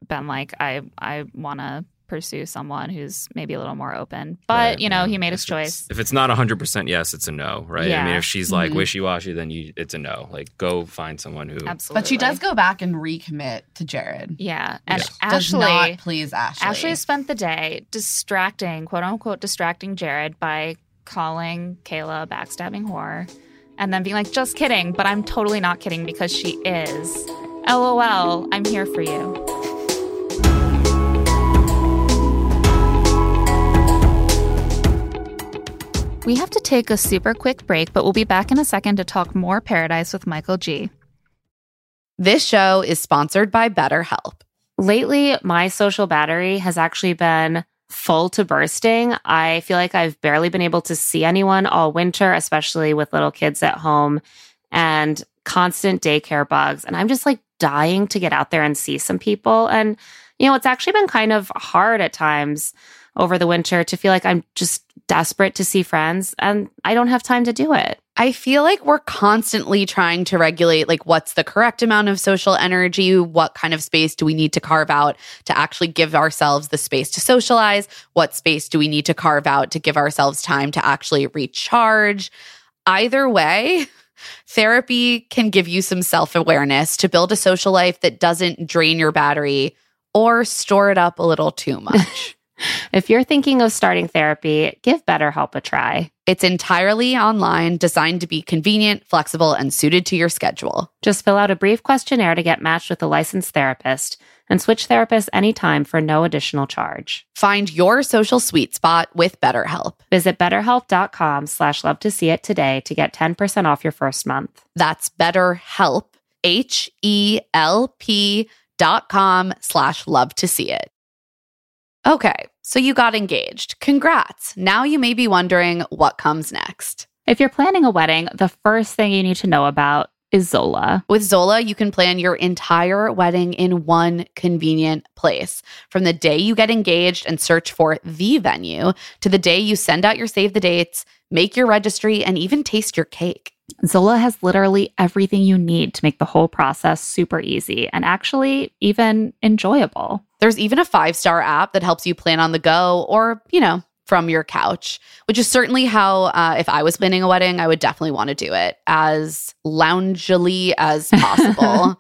Speaker 3: been like, I I want to pursue someone who's maybe a little more open. But,
Speaker 4: Right,
Speaker 3: you know,
Speaker 4: yeah.
Speaker 3: he made his
Speaker 4: If
Speaker 3: choice.
Speaker 4: it's- If it's not one hundred percent yes, it's a no, right? I
Speaker 3: Yeah.
Speaker 4: mean, if she's like
Speaker 5: Mhm.
Speaker 4: wishy-washy, then you it's a no. Like, go find someone who...
Speaker 3: Absolutely.
Speaker 5: But she does go back and recommit to Jared.
Speaker 3: Yeah. And
Speaker 4: Yes.
Speaker 5: Does
Speaker 3: Ashley...
Speaker 5: not please Ashley.
Speaker 3: Ashley spent the day distracting, quote unquote, distracting Jared by calling Kayla a backstabbing whore and then being like, just kidding, but I'm totally not kidding because she is. LOL, I'm here for you. We have to take a super quick break, but we'll be back in a second to talk more Paradise with Michael G.
Speaker 5: This show is sponsored by BetterHelp.
Speaker 6: Lately, my social battery has actually been full to bursting. I feel like I've barely been able to see anyone all winter, especially with little kids at home and constant daycare bugs. And I'm just like dying to get out there and see some people. And, you know, it's actually been kind of hard at times over the winter to feel like I'm just desperate to see friends and I don't have time to do it.
Speaker 5: I feel like we're constantly trying to regulate, like, what's the correct amount of social energy? What kind of space do we need to carve out to actually give ourselves the space to socialize? What space do we need to carve out to give ourselves time to actually recharge? Either way, therapy can give you some self-awareness to build a social life that doesn't drain your battery or store it up a little too much.
Speaker 6: If you're thinking of starting therapy, give BetterHelp a try.
Speaker 5: It's entirely online, designed to be convenient, flexible, and suited to your schedule.
Speaker 6: Just fill out a brief questionnaire to get matched with a licensed therapist and switch therapists anytime for no additional charge.
Speaker 5: Find your social sweet spot with BetterHelp.
Speaker 6: Visit betterhelp.com slash love to see it today to get ten percent off your first month.
Speaker 5: That's BetterHelp, H E L P dot com slash love to see it. Okay, so you got engaged. Congrats. Now you may be wondering what comes next.
Speaker 6: If you're planning a wedding, the first thing you need to know about is Zola.
Speaker 5: With Zola, you can plan your entire wedding in one convenient place. From the day you get engaged and search for the venue to the day you send out your save the dates, make your registry, and even taste your cake.
Speaker 6: Zola has literally everything you need to make the whole process super easy and actually even enjoyable.
Speaker 5: There's even a five-star app that helps you plan on the go or, you know, from your couch, which is certainly how, uh, if I was planning a wedding, I would definitely want to do it as loungily as possible.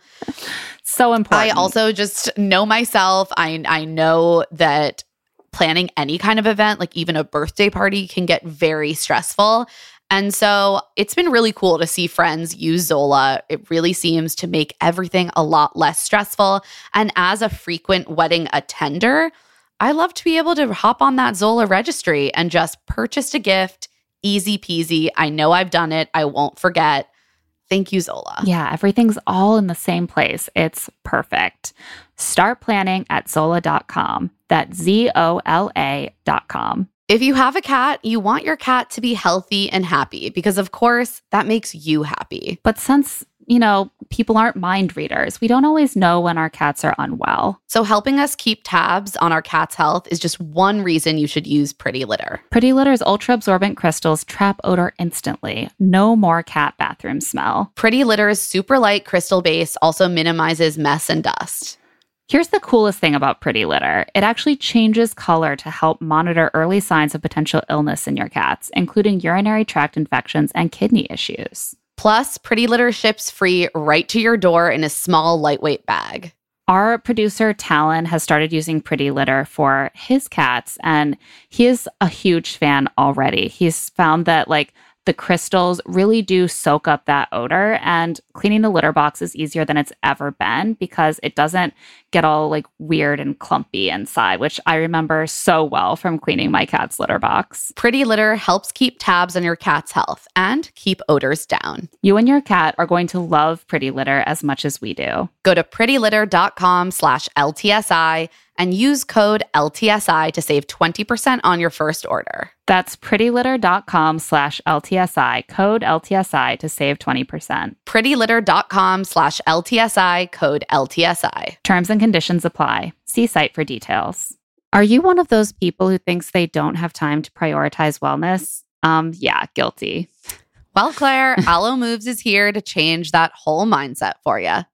Speaker 6: So important.
Speaker 5: I also just know myself. I I know that planning any kind of event, like even a birthday party, can get very stressful. And so it's been really cool to see friends use Zola. It really seems to make everything a lot less stressful. And as a frequent wedding attender, I love to be able to hop on that Zola registry and just purchase a gift. Easy peasy. I know I've done it. I won't forget. Thank you, Zola.
Speaker 6: Yeah, everything's all in the same place. It's perfect. Start planning at zola dot com. That's Z O L A dot com.
Speaker 5: If you have a cat, you want your cat to be healthy and happy because, of course, that makes you happy.
Speaker 6: But since, you know, people aren't mind readers, we don't always know when our cats are unwell.
Speaker 5: So helping us keep tabs on our cat's health is just one reason you should use Pretty Litter.
Speaker 6: Pretty Litter's ultra-absorbent crystals trap odor instantly. No more cat bathroom smell.
Speaker 5: Pretty Litter's super light crystal base also minimizes mess and dust.
Speaker 6: Here's the coolest thing about Pretty Litter. It actually changes color to help monitor early signs of potential illness in your cats, including urinary tract infections and kidney issues.
Speaker 5: Plus, Pretty Litter ships free right to your door in a small, lightweight bag.
Speaker 6: Our producer, Talon, has started using Pretty Litter for his cats, and he is a huge fan already. He's found that, like, the crystals really do soak up that odor, and cleaning the litter box is easier than it's ever been because it doesn't get all like weird and clumpy inside, which I remember so well from cleaning my cat's litter box.
Speaker 5: Pretty Litter helps keep tabs on your cat's health and keep odors down.
Speaker 6: You and your cat are going to love Pretty Litter as much as we do.
Speaker 5: Go to pretty litter dot com slash L T S I and use code L T S I to save twenty percent on your first order.
Speaker 6: That's pretty litter dot com slash L T S I, code L T S I to save twenty percent.
Speaker 5: pretty litter dot com slash L T S I, code L T S I.
Speaker 6: Terms and conditions apply. See site for details. Are you one of those people who thinks they don't have time to prioritize wellness? Um, yeah, guilty.
Speaker 5: Well, Claire, Alo Moves is here to change that whole mindset for you.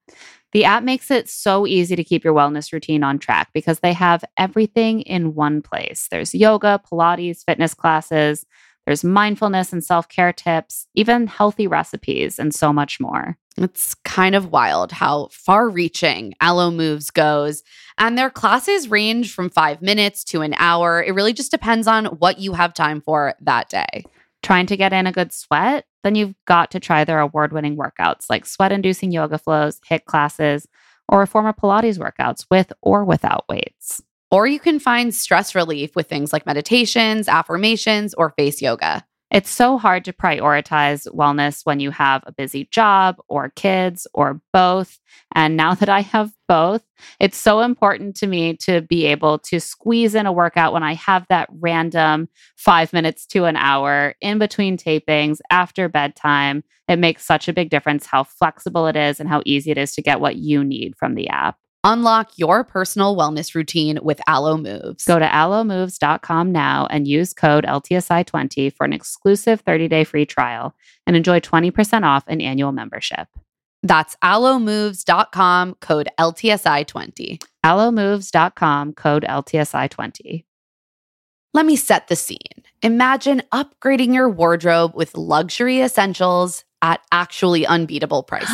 Speaker 6: The app makes it so easy to keep your wellness routine on track because they have everything in one place. There's yoga, Pilates, fitness classes, there's mindfulness and self-care tips, even healthy recipes, and so much more.
Speaker 5: It's kind of wild how far-reaching Alo Moves goes. And their classes range from five minutes to an hour. It really just depends on what you have time for that day.
Speaker 6: Trying to get in a good sweat? Then you've got to try their award-winning workouts like sweat-inducing yoga flows, HIIT classes, or reformer Pilates workouts with or without weights.
Speaker 5: Or you can find stress relief with things like meditations, affirmations, or face yoga.
Speaker 6: It's so hard to prioritize wellness when you have a busy job or kids or both. And now that I have both, it's so important to me to be able to squeeze in a workout when I have that random five minutes to an hour in between tapings after bedtime. It makes such a big difference how flexible it is and how easy it is to get what you need from the app.
Speaker 5: Unlock your personal wellness routine with Alo Moves.
Speaker 6: Go to alo moves dot com now and use code L T S I twenty for an exclusive thirty-day free trial and enjoy twenty percent off an annual membership.
Speaker 5: That's alo moves dot com, code L T S I twenty.
Speaker 6: alo moves dot com, code L T S I twenty.
Speaker 5: Let me set the scene. Imagine upgrading your wardrobe with luxury essentials at actually unbeatable prices.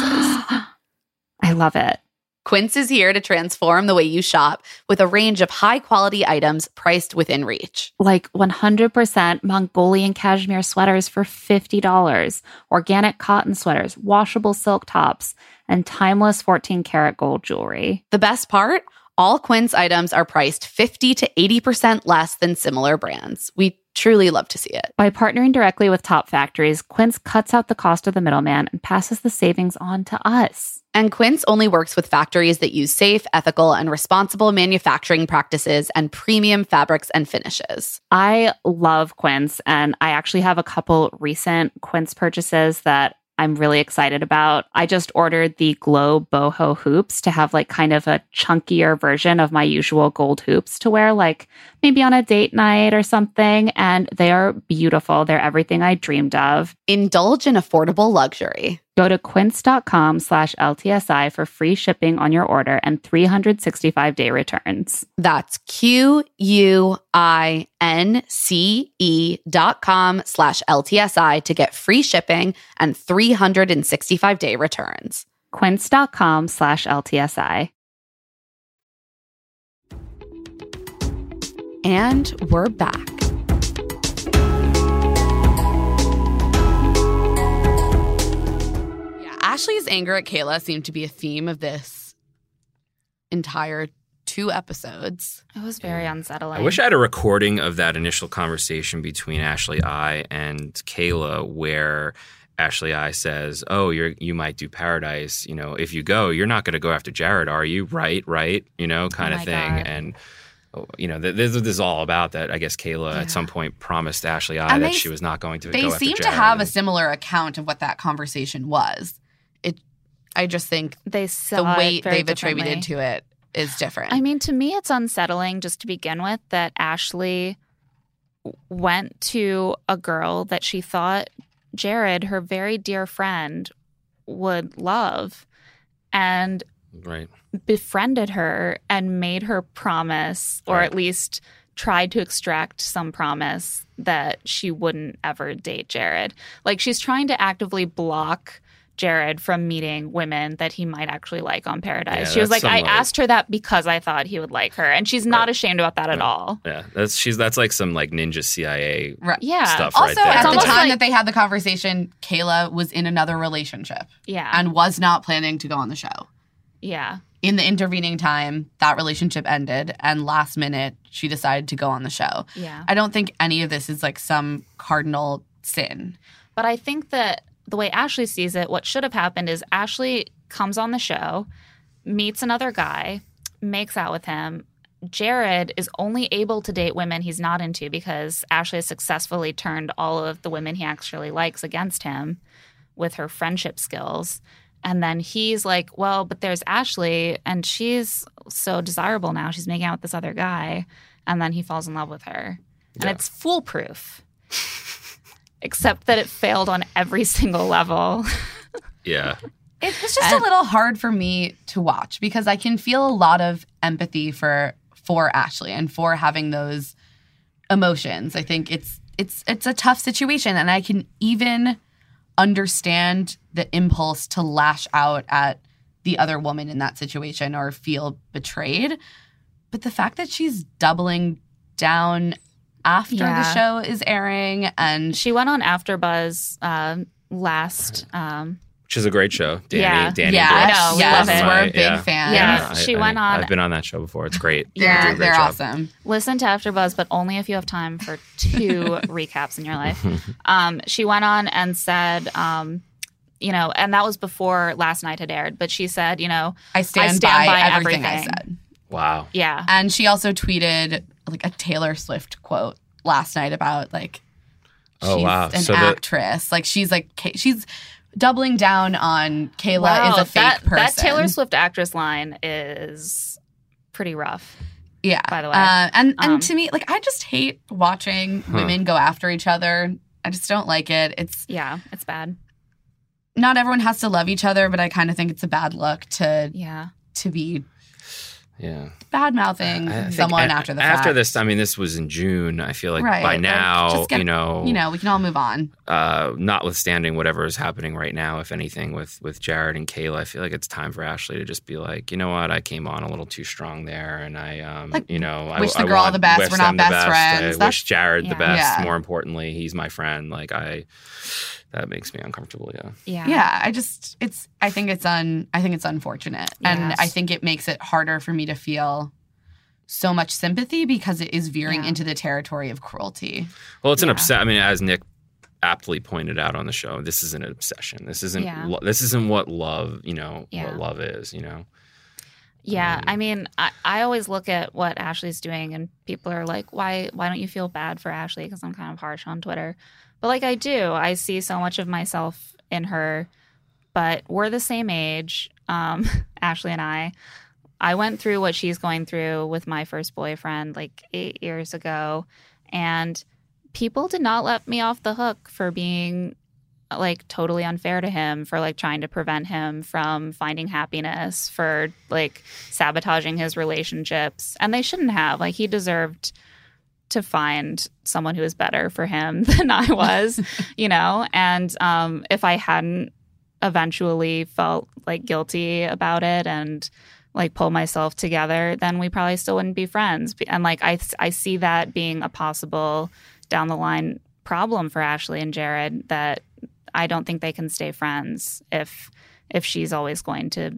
Speaker 6: I love it.
Speaker 5: Quince is here to transform the way you shop with a range of high-quality items priced within reach.
Speaker 6: Like one hundred percent Mongolian cashmere sweaters for fifty dollars, organic cotton sweaters, washable silk tops, and timeless fourteen karat gold jewelry.
Speaker 5: The best part? All Quince items are priced fifty to eighty percent less than similar brands. We truly love to see it.
Speaker 6: By partnering directly with top factories, Quince cuts out the cost of the middleman and passes the savings on to us.
Speaker 5: And Quince only works with factories that use safe, ethical, and responsible manufacturing practices and premium fabrics and finishes.
Speaker 6: I love Quince, and I actually have a couple recent Quince purchases that I'm really excited about. I just ordered the Glow Boho hoops to have like kind of a chunkier version of my usual gold hoops to wear like maybe on a date night or something. And they are beautiful. They're everything I dreamed of.
Speaker 5: Indulge in affordable luxury.
Speaker 6: Go to quince.com slash LTSI for free shipping on your order and three hundred sixty-five day returns.
Speaker 5: That's Q-U-I-N-C-E dot com slash L-T-S-I to get free shipping and three hundred sixty-five day returns.
Speaker 6: Quince.com slash LTSI.
Speaker 5: And we're back. Ashley's anger at Kayla seemed to be a theme of this entire two episodes.
Speaker 3: It was very unsettling.
Speaker 4: I wish I had a recording of that initial conversation between Ashley I and Kayla where Ashley I says, oh, you're you might do Paradise. You know, if you go, you're not going to go after Jared, are you? Right, right, you know, kind
Speaker 3: oh
Speaker 4: of thing.
Speaker 3: God.
Speaker 4: And, you know, this, this is all about that. I guess Kayla
Speaker 3: Yeah.
Speaker 4: at some point promised Ashley I
Speaker 5: And
Speaker 4: that
Speaker 5: they-
Speaker 4: she was not going to
Speaker 5: They
Speaker 4: go after
Speaker 5: seem to
Speaker 4: Jared.
Speaker 5: have a
Speaker 4: And-
Speaker 5: similar account of what that conversation was. It, I just think
Speaker 3: They
Speaker 5: the
Speaker 3: saw it
Speaker 5: weight
Speaker 3: very
Speaker 5: they've attributed
Speaker 3: differently.
Speaker 5: to it is different.
Speaker 3: I mean, to me, it's unsettling just to begin with that Ashley w- went to a girl that she thought Jared, her very dear friend, would love and
Speaker 4: Right.
Speaker 3: befriended her and made her promise, or
Speaker 4: Right.
Speaker 3: at least tried to extract some promise that she wouldn't ever date Jared. Like, she's trying to actively block Jared from meeting women that he might actually like on Paradise.
Speaker 4: Yeah,
Speaker 3: she was like,
Speaker 4: that's
Speaker 3: I
Speaker 4: somewhat-
Speaker 3: asked her that because I thought he would like her. And she's not
Speaker 4: Right.
Speaker 3: ashamed about that at all.
Speaker 4: Yeah, that's she's that's like some like ninja C I A
Speaker 5: Right.
Speaker 3: Yeah.
Speaker 4: stuff
Speaker 5: Also,
Speaker 4: right there.
Speaker 5: at the
Speaker 3: almost
Speaker 5: time
Speaker 3: like-
Speaker 5: that they had the conversation, Kayla was in another relationship
Speaker 3: Yeah.
Speaker 5: and was not planning to go on the show.
Speaker 3: yeah.
Speaker 5: In the intervening time, that relationship ended, and last minute, she decided to go on the show.
Speaker 3: Yeah.
Speaker 5: I don't think any of this is like some cardinal sin.
Speaker 3: But I think that the way Ashley sees it, what should have happened is Ashley comes on the show, meets another guy, makes out with him. Jared is only able to date women he's not into because Ashley has successfully turned all of the women he actually likes against him with her friendship skills. And then he's like, well, but there's Ashley, and she's so desirable now. She's making out with this other guy. And then he falls in love with her. And
Speaker 4: Yeah.
Speaker 3: it's foolproof. Except that it failed on every single level.
Speaker 4: Yeah.
Speaker 5: It was just and, a little hard for me to watch because I can feel a lot of empathy for for Ashley and for having those emotions. I think it's it's it's a tough situation, and I can even understand the impulse to lash out at the other woman in that situation or feel betrayed. But the fact that she's doubling down after yeah. the show is airing, and
Speaker 3: she went on AfterBuzz uh, last. Um,
Speaker 4: Which is a great show. Danny,
Speaker 3: yeah,
Speaker 4: Danny
Speaker 3: yeah, I know. We
Speaker 5: yes,
Speaker 3: love it.
Speaker 5: We're a big
Speaker 4: yeah.
Speaker 5: fan.
Speaker 3: Yeah,
Speaker 4: yeah
Speaker 3: she
Speaker 4: I,
Speaker 3: went
Speaker 4: I,
Speaker 3: on.
Speaker 4: I've been on that show before. It's great.
Speaker 5: Yeah,
Speaker 4: they
Speaker 5: they're
Speaker 4: job.
Speaker 5: awesome.
Speaker 3: Listen to AfterBuzz, but only if you have time for two recaps in your life. Um, she went on and said, um, you know, and that was before Last Night had aired, but she said, you know,
Speaker 5: I stand,
Speaker 3: I stand
Speaker 5: by,
Speaker 3: by
Speaker 5: everything,
Speaker 3: everything
Speaker 5: I said.
Speaker 4: Wow.
Speaker 3: Yeah.
Speaker 5: And she also tweeted like a Taylor Swift quote last night about like she's
Speaker 4: oh, wow.
Speaker 5: an
Speaker 4: so
Speaker 5: actress. The- like she's like she's doubling down on Kayla
Speaker 3: wow,
Speaker 5: is a fake
Speaker 3: that,
Speaker 5: person.
Speaker 3: That Taylor Swift actress line is pretty rough.
Speaker 5: Yeah.
Speaker 3: By the way.
Speaker 5: Uh, and and
Speaker 3: um,
Speaker 5: to me, like I just hate watching
Speaker 4: huh.
Speaker 5: women go after each other. I just don't like it. It's
Speaker 3: yeah, it's bad.
Speaker 5: Not everyone has to love each other, but I kind of think it's a bad look to
Speaker 3: yeah.
Speaker 5: to be
Speaker 4: yeah.
Speaker 5: bad mouthing someone
Speaker 4: a-
Speaker 5: after the
Speaker 4: after
Speaker 5: fact.
Speaker 4: this. I mean, this was in June. I feel like
Speaker 5: right.
Speaker 4: by
Speaker 5: like,
Speaker 4: now,
Speaker 5: just get,
Speaker 4: you know,
Speaker 5: you know, we can all move on.
Speaker 4: Uh, notwithstanding whatever is happening right now, if anything, with with Jared and Kayla, I feel like it's time for Ashley to just be like, you know what, I came on a little too strong there, and I, um,
Speaker 5: like,
Speaker 4: you know,
Speaker 5: wish
Speaker 4: I,
Speaker 5: the girl
Speaker 4: I want,
Speaker 5: the best.
Speaker 4: wish
Speaker 5: We're not
Speaker 4: them the
Speaker 5: best
Speaker 4: best.
Speaker 5: friends.
Speaker 4: I
Speaker 5: That's,
Speaker 4: wish Jared
Speaker 3: yeah.
Speaker 4: the best.
Speaker 5: Yeah.
Speaker 4: More importantly, he's my friend. Like I. That makes me uncomfortable. Yeah.
Speaker 3: Yeah.
Speaker 5: Yeah. I just, it's, I think it's un, I think it's unfortunate.
Speaker 3: Yes.
Speaker 5: And I think it makes it harder for me to feel so much sympathy because it is veering
Speaker 3: Yeah.
Speaker 5: into the territory of cruelty.
Speaker 4: Well, it's an
Speaker 3: Yeah.
Speaker 4: upset. I mean, as Nick aptly pointed out on the show, this isn't an obsession. This isn't,
Speaker 3: Yeah.
Speaker 4: lo- this isn't what love, you know,
Speaker 3: Yeah.
Speaker 4: what love is, you know?
Speaker 3: Yeah,
Speaker 4: Um,
Speaker 3: I mean, I, I always look at what Ashley's doing, and people are like, "Why? Why don't you feel bad for Ashley?" Because I'm kind of harsh on Twitter, but like I do, I see so much of myself in her. But we're the same age, um, Ashley and I. I went through what she's going through with my first boyfriend like eight years ago, and people did not let me off the hook for being like totally unfair to him, for like trying to prevent him from finding happiness, for like sabotaging his relationships. And they shouldn't have. Like he deserved to find someone who was better for him than I was, you know? And um, if I hadn't eventually felt like guilty about it and like pull myself together, then we probably still wouldn't be friends. And like I, I see that being a possible down the line problem for Ashley and Jared, that I don't think they can stay friends if if she's always going to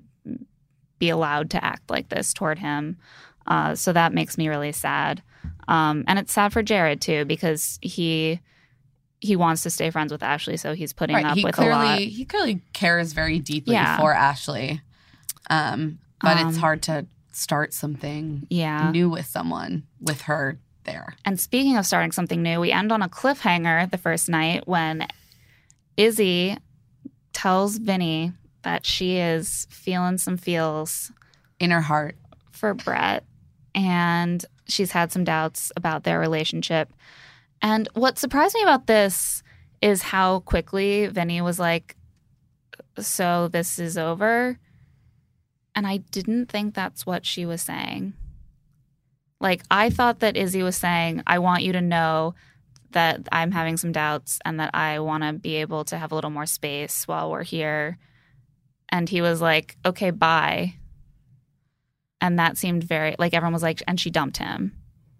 Speaker 3: be allowed to act like this toward him. Uh, so that makes me really sad. Um, and it's sad for Jared, too, because he he wants to stay friends with Ashley, so he's putting
Speaker 5: Right.
Speaker 3: up
Speaker 5: He
Speaker 3: with
Speaker 5: clearly,
Speaker 3: a lot.
Speaker 5: he clearly cares very deeply
Speaker 3: Yeah.
Speaker 5: for Ashley. Um, but
Speaker 3: Um,
Speaker 5: it's hard to start something
Speaker 3: Yeah.
Speaker 5: new with someone with her there.
Speaker 3: And speaking of starting something new, we end on a cliffhanger the first night when Izzy tells Vinny that she is feeling some feels
Speaker 5: In her heart.
Speaker 3: for Brett, and she's had some doubts about their relationship. And what surprised me about this is how quickly Vinny was like, "So this is over?" And I didn't think that's what she was saying. Like, I thought that Izzy was saying, "I want you to know that I'm having some doubts and that I want to be able to have a little more space while we're here." And he was like, "Okay, bye." And that seemed very, like, everyone was like, and she dumped him.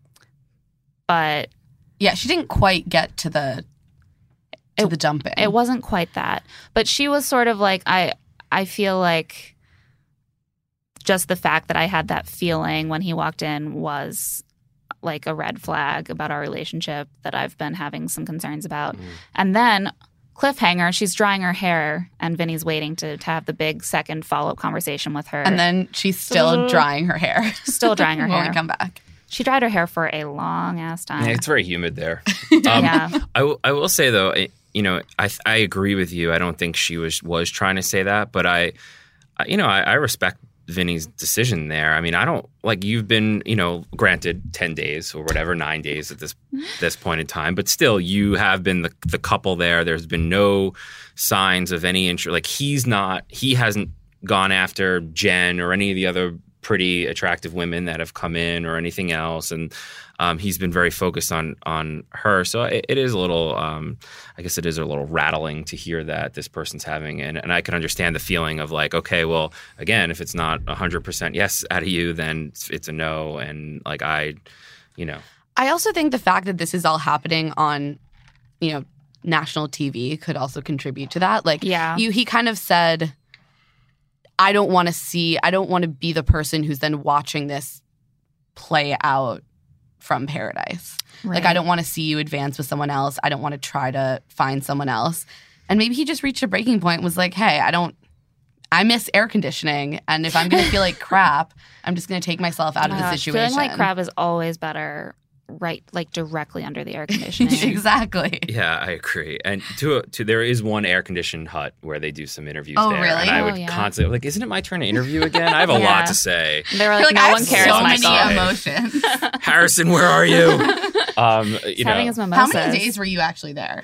Speaker 3: But
Speaker 5: Yeah, she didn't quite get to the to
Speaker 3: It-
Speaker 5: the dumping.
Speaker 3: it wasn't quite that. But she was sort of like, I, I feel like just the fact that I had that feeling when he walked in was like a red flag about our relationship that I've been having some concerns about.
Speaker 4: Mm.
Speaker 3: And then cliffhanger, she's drying her hair and Vinny's waiting to, to have the big second follow-up conversation with her.
Speaker 5: And then she's still drying her hair.
Speaker 3: Still drying her
Speaker 5: when
Speaker 3: hair.
Speaker 5: we come back.
Speaker 3: She dried her hair for a long ass time.
Speaker 4: Yeah, it's very humid there. Um,
Speaker 3: Yeah.
Speaker 4: I, w- I will say though, it, you know, I I agree with you. I don't think she was was trying to say that, but I, I you know, I, I respect Vinny's decision there. I mean, I don't like you've been, you know, granted ten days or whatever, nine days at this this point in time, but still you have been the the couple there. There's been no signs of any interest. Like he's not, he hasn't gone after Jen or any of the other pretty attractive women that have come in or anything else. And um, he's been very focused on on her. So it, it is a little, um, I guess it is a little rattling to hear that this person's having. And, and I can understand the feeling of like, okay, well, again, if it's not one hundred percent yes out of you, then it's, it's a no. And like I, you know.
Speaker 5: I also think the fact that this is all happening on, you know, national T V could also contribute to that. Like,
Speaker 3: Yeah.
Speaker 5: you, he kind of said, I don't want to see, I don't want to be the person who's then watching this play out from Paradise. Like, I don't want to see you advance with someone else. I don't want to try to find someone else. And maybe he just reached a breaking point and was like, hey, I don't, I miss air conditioning. And if I'm going to feel like crap, I'm just going to take myself out of the
Speaker 3: Gosh,
Speaker 5: situation.
Speaker 3: Feeling like crap is always better, right? Like directly under the air conditioning.
Speaker 5: Exactly.
Speaker 4: Yeah, I agree. And to, to there is one air conditioned hut where they do some interviews
Speaker 5: Oh,
Speaker 4: there.
Speaker 5: really?
Speaker 4: And I
Speaker 3: Oh,
Speaker 4: would
Speaker 3: yeah.
Speaker 4: constantly like, isn't it my turn to interview again? I have a
Speaker 3: Yeah.
Speaker 4: lot to say.
Speaker 3: They were like,
Speaker 5: You're like,
Speaker 3: no
Speaker 5: I
Speaker 3: one
Speaker 5: have
Speaker 3: cares.
Speaker 5: so
Speaker 3: my
Speaker 5: many
Speaker 3: song.
Speaker 5: emotions.
Speaker 4: Harrison, where are you? Um, you
Speaker 3: He's
Speaker 4: know,
Speaker 3: having his
Speaker 5: How
Speaker 3: mimosas.
Speaker 5: many days were you actually there?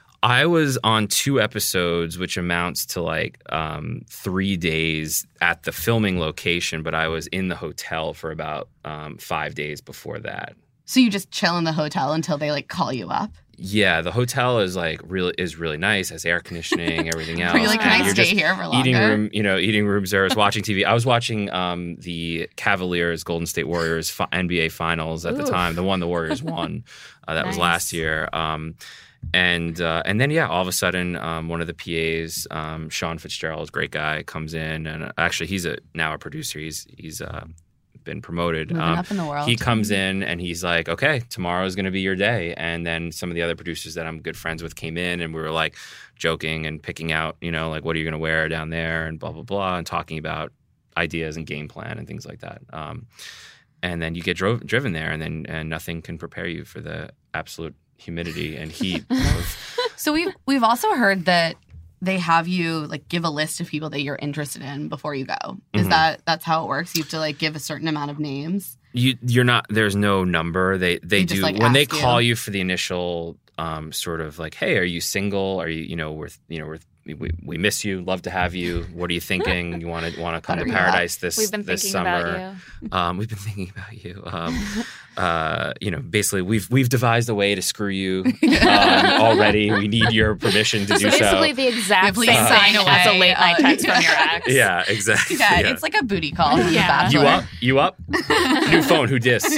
Speaker 4: I was on two episodes, which amounts to like um, three days at the filming location, but I was in the hotel for about um, five days before that.
Speaker 5: So you just chill in the hotel until they like call you up?
Speaker 4: Yeah, the hotel is like really is really nice, has air conditioning, everything else.
Speaker 5: Were you like, can
Speaker 4: and
Speaker 5: I
Speaker 4: you're
Speaker 5: stay
Speaker 4: just
Speaker 5: here for longer?
Speaker 4: Eating room, you know, eating room service, watching T V. I was watching um, the Cavaliers Golden State Warriors fi- N B A Finals at the
Speaker 3: Oof.
Speaker 4: time. The one the Warriors won. Uh, that was
Speaker 3: Nice.
Speaker 4: last year. Um, and uh, and then yeah, all of a sudden, um, one of the P As, um, Sean Fitzgerald, great guy, comes in, and uh, actually he's a now a producer. He's he's uh, been promoted.
Speaker 5: Moving
Speaker 4: Um,
Speaker 5: up in the world.
Speaker 4: he comes in and he's like, okay, tomorrow's going to be your day. And then some of the other producers that I'm good friends with came in and we were like joking and picking out, you know, like, what are you going to wear down there and blah, blah, blah, and talking about ideas and game plan and things like that. Um, and then you get drove, driven there and then and nothing can prepare you for the absolute humidity and heat of
Speaker 5: So we've we've also heard that they have you like give a list of people that you're interested in before you go. Is
Speaker 4: Mhm.
Speaker 5: that that's how it works? You have to like give a certain amount of names.
Speaker 4: You, you're not. There's no number. They they
Speaker 5: They
Speaker 4: do
Speaker 5: just, like,
Speaker 4: when they
Speaker 5: ask you.
Speaker 4: call you for the initial um, sort of like, hey, are you single? Are you you know we're you know we're we, we miss you. Love to have you. What are you thinking? You want to want to come to
Speaker 5: Butter me up.
Speaker 4: Paradise this
Speaker 3: We've been
Speaker 4: this
Speaker 3: thinking
Speaker 4: summer?
Speaker 3: about you.
Speaker 4: Um, we've been thinking about you. Um, uh, you know, basically, we've we've devised a way to screw you um, already. We need your permission to do so.
Speaker 3: Basically, the exact
Speaker 5: please
Speaker 3: same
Speaker 5: sign
Speaker 3: thing as a
Speaker 5: away,
Speaker 3: late night
Speaker 5: uh,
Speaker 3: text from your ex.
Speaker 4: Yeah, exactly.
Speaker 5: Yeah,
Speaker 4: Yeah.
Speaker 5: it's like a booty call from
Speaker 3: Yeah.
Speaker 5: The
Speaker 4: You
Speaker 5: Bachelor.
Speaker 4: up? You up? New phone. Who dis?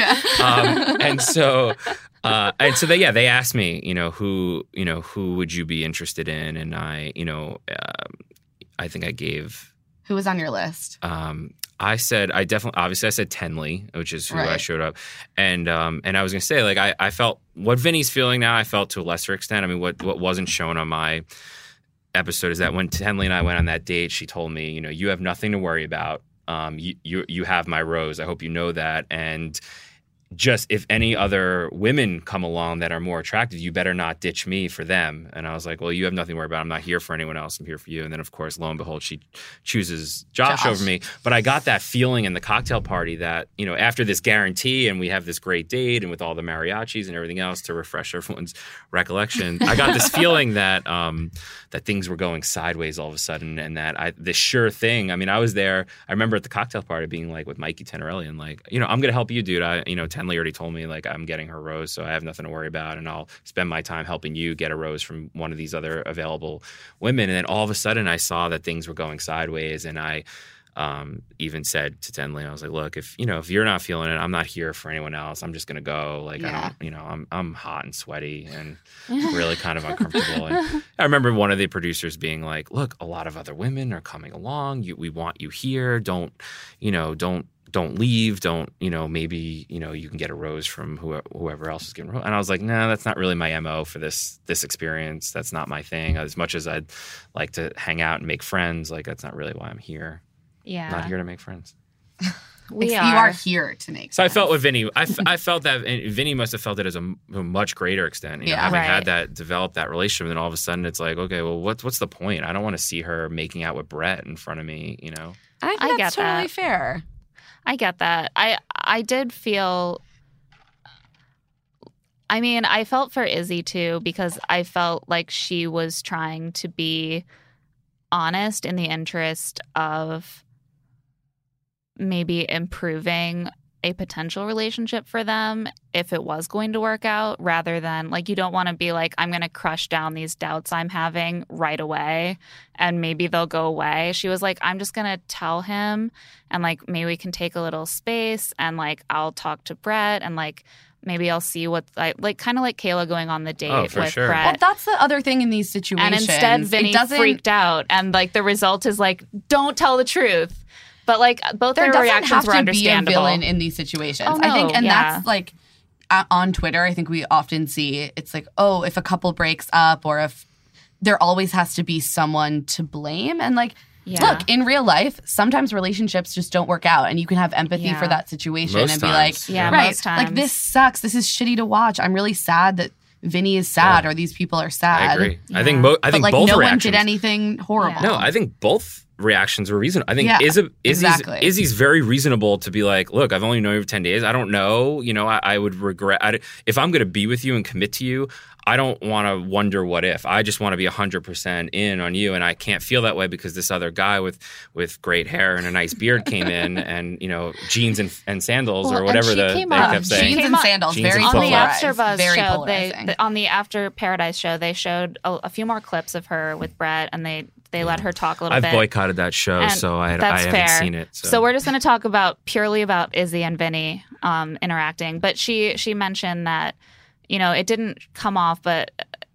Speaker 4: Um, and so, uh, and so they, yeah, they asked me, you know, who, you know, who would you be interested in? And I, you know, um, I think I gave,
Speaker 5: Who was on your list?
Speaker 4: um, I said, I definitely, obviously I said Tenley, which is who I
Speaker 5: Right.
Speaker 4: showed up. And, um, and I was going to say, like, I, I felt what Vinny's feeling now, I felt to a lesser extent. I mean, what, what wasn't shown on my episode is that when Tenley and I went on that date, she told me, you know, you have nothing to worry about. Um, you, you, you have my rose. I hope you know that. And just if any other women come along that are more attractive, you better not ditch me for them. And I was like, well, you have nothing to worry about. I'm not here for anyone else. I'm here for you. And then, of course, lo and behold, she chooses Josh,
Speaker 5: Josh.
Speaker 4: over me. But I got that feeling in the cocktail party that, you know, after this guarantee and we have this great date and with all the mariachis and everything else to refresh everyone's recollection, I got this feeling that um, that things were going sideways all of a sudden and that I this sure thing. I mean, I was there. I remember at the cocktail party being like with Mikey Tenorelli and like, you know, I'm going to help you, dude. I, you know, Tenley already told me like I'm getting her rose, so I have nothing to worry about, and I'll spend my time helping you get a rose from one of these other available women. And then all of a sudden, I saw that things were going sideways, and I um, even said to Tenley, I was like, "Look, if you know if you're not feeling it, I'm not here for anyone else. I'm just gonna go. Like I
Speaker 5: Yeah.
Speaker 4: don't, you know, I'm I'm hot and sweaty and really kind of uncomfortable." And I remember one of the producers being like, "Look, a lot of other women are coming along. You, we want you here. Don't, you know, don't." Don't leave. Don't, you know, maybe, you know, you can get a rose from whoever, whoever else is getting a rose. And I was like, no, nah, that's not really my M O for this this experience. That's not my thing. As much as I'd like to hang out and make friends, like that's not really why I'm here.
Speaker 3: Yeah.
Speaker 4: I'm not here to make friends.
Speaker 3: We
Speaker 5: Like,
Speaker 3: are.
Speaker 5: You are here to make
Speaker 4: So I
Speaker 5: sense.
Speaker 4: felt with Vinny, I, f- I felt that and Vinny must have felt it as a, m- a much greater extent. You know,
Speaker 5: Yeah.
Speaker 4: having
Speaker 3: Right.
Speaker 4: had that, developed that relationship, and then all of a sudden it's like, okay, well, what's what's the point? I don't want to see her making out with Brett in front of me. You know,
Speaker 5: And I think
Speaker 3: I
Speaker 5: that's
Speaker 3: get
Speaker 5: totally
Speaker 3: that.
Speaker 5: fair.
Speaker 3: I get that. I I did feel I mean, I felt for Izzy too because I felt like she was trying to be honest in the interest of maybe improving a potential relationship for them if it was going to work out, rather than like, you don't want to be like, I'm going to crush down these doubts I'm having right away and maybe they'll go away. She was like, I'm just going to tell him and like maybe we can take a little space and like I'll talk to Brett and like maybe I'll see what I like, kind of like Kayla going on the date
Speaker 4: Oh, for
Speaker 3: with
Speaker 4: sure.
Speaker 3: Brett.
Speaker 5: Well, that's the other thing in these situations.
Speaker 3: And instead,
Speaker 5: It
Speaker 3: Vinny
Speaker 5: doesn't-
Speaker 3: freaked out, and like the result is like, don't tell the truth. But like both
Speaker 5: There
Speaker 3: their
Speaker 5: doesn't
Speaker 3: reactions
Speaker 5: have
Speaker 3: were
Speaker 5: to be a
Speaker 3: understandable.
Speaker 5: villain in these situations.
Speaker 3: Oh,
Speaker 5: I think,
Speaker 3: no,
Speaker 5: and
Speaker 3: yeah.
Speaker 5: that's like uh, on Twitter. I think we often see it's like, oh, if a couple breaks up, or if there always has to be someone to blame, and like.
Speaker 3: Yeah.
Speaker 5: Look, in real life, sometimes relationships just don't work out, and you can have empathy
Speaker 3: Yeah.
Speaker 5: for that situation
Speaker 4: Most
Speaker 5: and be
Speaker 4: times,
Speaker 5: like,
Speaker 3: yeah,
Speaker 5: right,
Speaker 3: most times.
Speaker 5: like this sucks. This is shitty to watch. I'm really sad that Vinny is sad,
Speaker 4: Yeah.
Speaker 5: or these people are sad.
Speaker 4: I agree. I
Speaker 3: Yeah.
Speaker 4: think mo- I
Speaker 5: But
Speaker 4: think
Speaker 5: like
Speaker 4: both
Speaker 5: no
Speaker 4: reactions.
Speaker 5: one did anything horrible.
Speaker 4: No, I think both reactions were reasonable. I think
Speaker 5: Yeah,
Speaker 4: Izzy, Izzy's,
Speaker 5: exactly.
Speaker 4: Izzy's very reasonable to be like, look, I've only known you for ten days. I don't know. You know, I, I would regret I, if I'm going to be with you and commit to you. I don't want to wonder what if. I just want to be one hundred percent in on you, and I can't feel that way because this other guy with, with great hair and a nice beard came in and, you know, jeans and, and sandals
Speaker 3: Well,
Speaker 4: or
Speaker 3: and
Speaker 4: whatever
Speaker 3: she
Speaker 4: the,
Speaker 3: came
Speaker 4: they
Speaker 3: up-
Speaker 4: kept
Speaker 3: she
Speaker 4: saying.
Speaker 5: Jeans
Speaker 3: came
Speaker 5: and
Speaker 3: up-
Speaker 5: sandals,
Speaker 4: Jeans
Speaker 5: very
Speaker 4: and
Speaker 3: on the
Speaker 4: polarized.
Speaker 3: AfterBuzz
Speaker 5: very
Speaker 3: show, they
Speaker 5: polarizing.
Speaker 3: the, on the After Paradise show, they showed a, a few more clips of her with Brett, and they they let her talk a little
Speaker 4: I've
Speaker 3: bit.
Speaker 4: boycotted that show,
Speaker 3: And
Speaker 4: so I, I
Speaker 3: that's
Speaker 4: haven't
Speaker 3: fair.
Speaker 4: seen it. So,
Speaker 3: So we're just going to talk about purely about Izzy and Vinny um, interacting. But she she mentioned that, you know, it didn't come off, but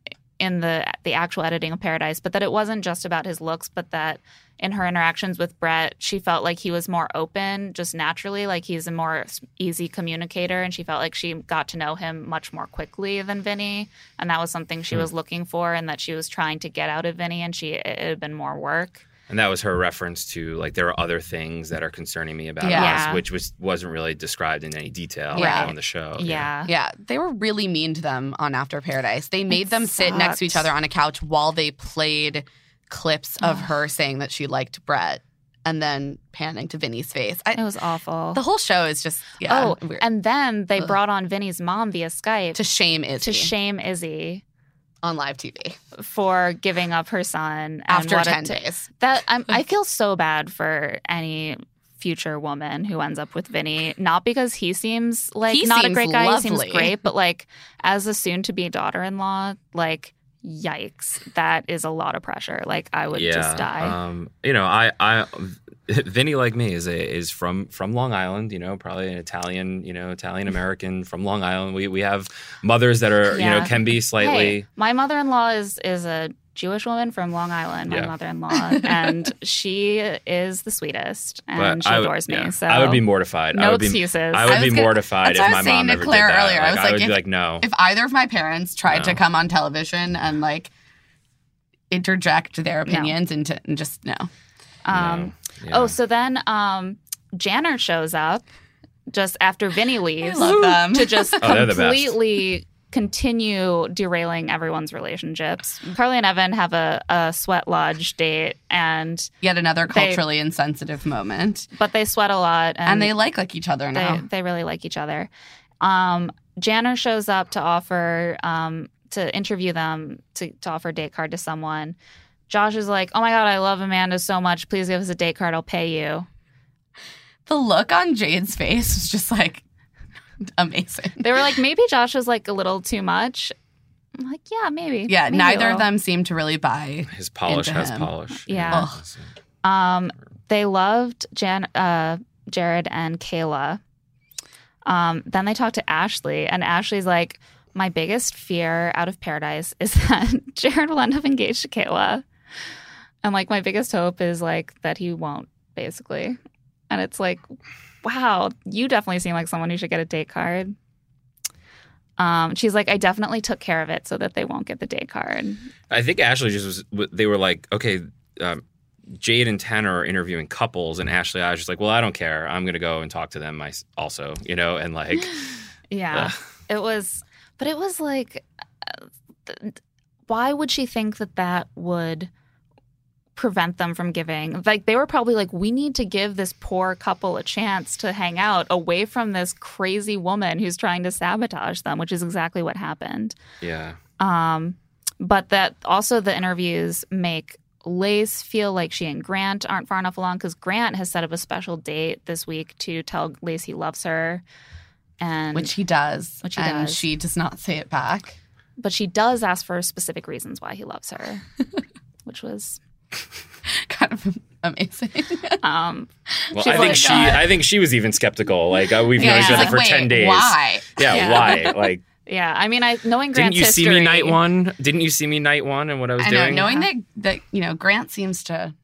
Speaker 3: in the the actual editing of Paradise, but that it wasn't just about his looks, but that in her interactions with Brett, she felt like he was more open just naturally, like he's a more easy communicator, and she felt like she got to know him much more quickly than Vinny, and that was something she
Speaker 4: Hmm.
Speaker 3: was looking for and that she was trying to get out of Vinny, and she it had been more work.
Speaker 4: And that was her reference to, like, there are other things that are concerning me about
Speaker 5: Yeah.
Speaker 4: us, which was, wasn't really described in any detail
Speaker 5: Right.
Speaker 4: on the show.
Speaker 3: Yeah.
Speaker 5: Yeah, they were really mean to them on After Paradise. They made
Speaker 3: It
Speaker 5: them sit next to each
Speaker 3: sucked.
Speaker 5: other on a couch while they played clips of her saying that she liked Brett, and then panning to Vinny's face.
Speaker 3: It
Speaker 5: I,
Speaker 3: was awful.
Speaker 5: the whole show is just yeah,
Speaker 3: oh,
Speaker 5: weird.
Speaker 3: and then they
Speaker 5: Ugh.
Speaker 3: brought on Vinny's mom via Skype
Speaker 5: to shame Izzy
Speaker 3: to shame Izzy
Speaker 5: on live T V
Speaker 3: for giving up her son and
Speaker 5: after
Speaker 3: what a
Speaker 5: ten
Speaker 3: t-
Speaker 5: days.
Speaker 3: That I'm, I feel so bad for any future woman who ends up with Vinny, not because he seems like
Speaker 5: He
Speaker 3: not a
Speaker 5: seems
Speaker 3: great guy, he seems
Speaker 5: lovely.
Speaker 3: great, but like as a soon-to-be daughter-in-law, like yikes, that is a lot of pressure. Like I would
Speaker 4: Yeah,
Speaker 3: just die.
Speaker 4: Um, you know, I, I, Vinny, like me, is a, is from from Long Island. You know, probably an Italian, you know, Italian American from Long Island. We we have mothers that are, you know,
Speaker 3: Yeah.
Speaker 4: can be slightly.
Speaker 3: Hey, my mother-in-law is is a Jewish woman from Long Island, my
Speaker 4: Yeah.
Speaker 3: mother-in-law, and she is the sweetest, and
Speaker 4: But
Speaker 3: she
Speaker 4: I would-
Speaker 3: adores me.
Speaker 4: yeah,
Speaker 3: So
Speaker 4: I would be mortified.
Speaker 3: no
Speaker 4: I would be,
Speaker 3: excuses.
Speaker 4: I would
Speaker 5: I was
Speaker 4: be
Speaker 5: gonna-
Speaker 4: mortified
Speaker 5: that's
Speaker 4: if
Speaker 5: what I
Speaker 4: my
Speaker 5: was saying
Speaker 4: mom
Speaker 5: to
Speaker 4: ever
Speaker 5: Claire
Speaker 4: did that.
Speaker 5: earlier. I was
Speaker 4: I
Speaker 5: like,
Speaker 4: would
Speaker 5: if-
Speaker 4: be like, no.
Speaker 5: If either of my parents tried to
Speaker 4: No.
Speaker 5: come on television and like interject their opinions into and just no.
Speaker 3: Um,
Speaker 4: No. Yeah.
Speaker 3: Oh, so then um, Janner shows up just after Vinny leaves
Speaker 5: love them.
Speaker 3: to just
Speaker 4: Oh, they're the best.
Speaker 3: completely continue derailing everyone's relationships. Carly and Evan have a, a sweat lodge date, and
Speaker 5: Yet another
Speaker 3: They-
Speaker 5: culturally insensitive moment.
Speaker 3: but they sweat a lot, and,
Speaker 5: And they like like each other
Speaker 3: they
Speaker 5: now.
Speaker 3: they really like each other. Um, Janner shows up to offer um, to interview them to, to offer a date card to someone. Josh is like, "Oh my god, I love Amanda so much. Please give us a date card. I'll pay you."
Speaker 5: The look on Jade's face was just like amazing.
Speaker 3: They were like, maybe Josh was like a little too much. I'm like, yeah, maybe.
Speaker 5: Yeah,
Speaker 3: Maybe a
Speaker 5: neither
Speaker 3: little.
Speaker 5: of them seemed to really buy.
Speaker 4: His polish
Speaker 5: into
Speaker 4: has
Speaker 5: him.
Speaker 4: polish.
Speaker 3: Yeah.
Speaker 5: Ugh.
Speaker 3: Um, they loved Jan, uh, Jared and Kayla. Um, then they talked to Ashley, and Ashley's like, my biggest fear out of Paradise is that Jared will end up engaged to Kayla. And like, my biggest hope is like that he won't, basically. And it's like, wow, you definitely seem like someone who should get a date card. Um, she's like, I definitely took care of it so that they won't get the date card.
Speaker 4: I think Ashley just was. They were like, okay, um, Jade and Tanner are interviewing couples, and Ashley I was just like, well, I don't care. I'm going to go and talk to them my, also, you know, and like.
Speaker 3: Yeah.
Speaker 4: Ugh.
Speaker 3: It was, but it was like, uh, th- why would she think that that would prevent them from giving? Like, they were probably like, we need to give this poor couple a chance to hang out away from this crazy woman who's trying to sabotage them, which is exactly what happened.
Speaker 4: Yeah.
Speaker 3: Um, but that also the interviews make Lace feel like she and Grant aren't far enough along because Grant has set up a special date this week to tell Lace he loves her. And
Speaker 5: Which he does.
Speaker 3: Which he
Speaker 5: and
Speaker 3: does.
Speaker 5: she does not say it back.
Speaker 3: But she does ask for specific reasons why he loves her, which was
Speaker 5: kind of amazing.
Speaker 3: um,
Speaker 4: Well,
Speaker 3: she's
Speaker 4: I think
Speaker 3: like,
Speaker 4: she,
Speaker 3: "God."
Speaker 4: I think she was even skeptical. Like uh, we've
Speaker 5: Yeah,
Speaker 4: known each
Speaker 5: she's
Speaker 4: other
Speaker 5: like,
Speaker 4: for
Speaker 5: wait,
Speaker 4: ten days.
Speaker 5: why?
Speaker 4: Yeah,
Speaker 3: Yeah.
Speaker 4: why? Like,
Speaker 3: Yeah, I mean, I knowing
Speaker 4: didn't
Speaker 3: Grant's
Speaker 4: you
Speaker 3: history,
Speaker 4: see me night one? Didn't you see me night one and what I was
Speaker 5: I know,
Speaker 4: doing?
Speaker 5: knowing that, that, you know, Grant seems to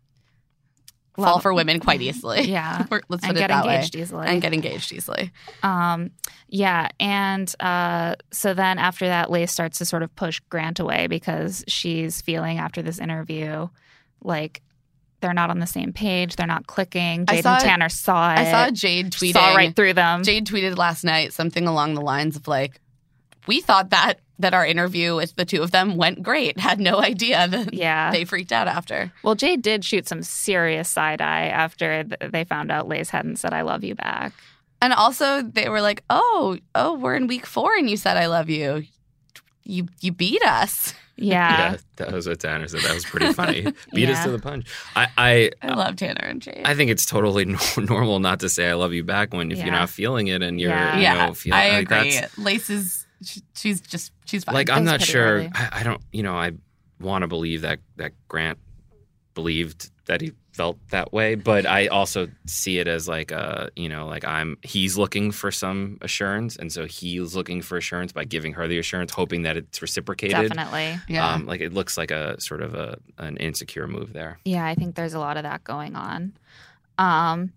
Speaker 5: fall
Speaker 3: Love-
Speaker 5: for women quite easily.
Speaker 3: Yeah,
Speaker 5: Or- Let's
Speaker 3: and
Speaker 5: put it
Speaker 3: get
Speaker 5: that
Speaker 3: engaged
Speaker 5: way.
Speaker 3: easily.
Speaker 5: And get engaged easily.
Speaker 3: Um, yeah, and uh, so then after that, Lace starts to sort of push Grant away because she's feeling after this interview like they're not on the same page, they're not clicking.
Speaker 5: I
Speaker 3: Jade
Speaker 5: saw-
Speaker 3: and Tanner saw it.
Speaker 5: I saw Jade tweeting.
Speaker 3: saw right through them.
Speaker 5: Jade tweeted last night something along the lines of like, we thought that that our interview with the two of them went great. Had no idea that
Speaker 3: Yeah.
Speaker 5: they freaked out after.
Speaker 3: Well, Jade did shoot some serious side eye after th- they found out Lace hadn't said "I love you" back.
Speaker 5: And also they were like, oh, oh, we're in week four and you said I love you. You you beat us.
Speaker 3: Yeah,
Speaker 4: Yeah, that was what Tanner said. That was pretty funny. Beat us
Speaker 3: Yeah.
Speaker 4: to the punch. I, I,
Speaker 5: I love Tanner and Jade.
Speaker 4: I think it's totally no- normal not to say "I love you" back when if
Speaker 3: Yeah.
Speaker 4: you're not feeling it and you're,
Speaker 3: Yeah.
Speaker 4: you
Speaker 5: yeah,
Speaker 4: know, feeling
Speaker 5: I
Speaker 4: like
Speaker 5: agree.
Speaker 4: that's
Speaker 5: Lace is, she, she's just, she's fine.
Speaker 4: like I'm
Speaker 3: That's
Speaker 4: not
Speaker 3: pretty
Speaker 4: sure.
Speaker 3: early.
Speaker 4: I, I don't, you know, I want to believe that that Grant believed that he felt that way, but I also see it as like a, you know, like I'm he's looking for some assurance, and so he's looking for assurance by giving her the assurance, hoping that it's reciprocated.
Speaker 3: definitely.
Speaker 5: yeah.
Speaker 4: Um, like it looks like a sort of a an insecure move there.
Speaker 3: Yeah, I think there's a lot of that going on. Um,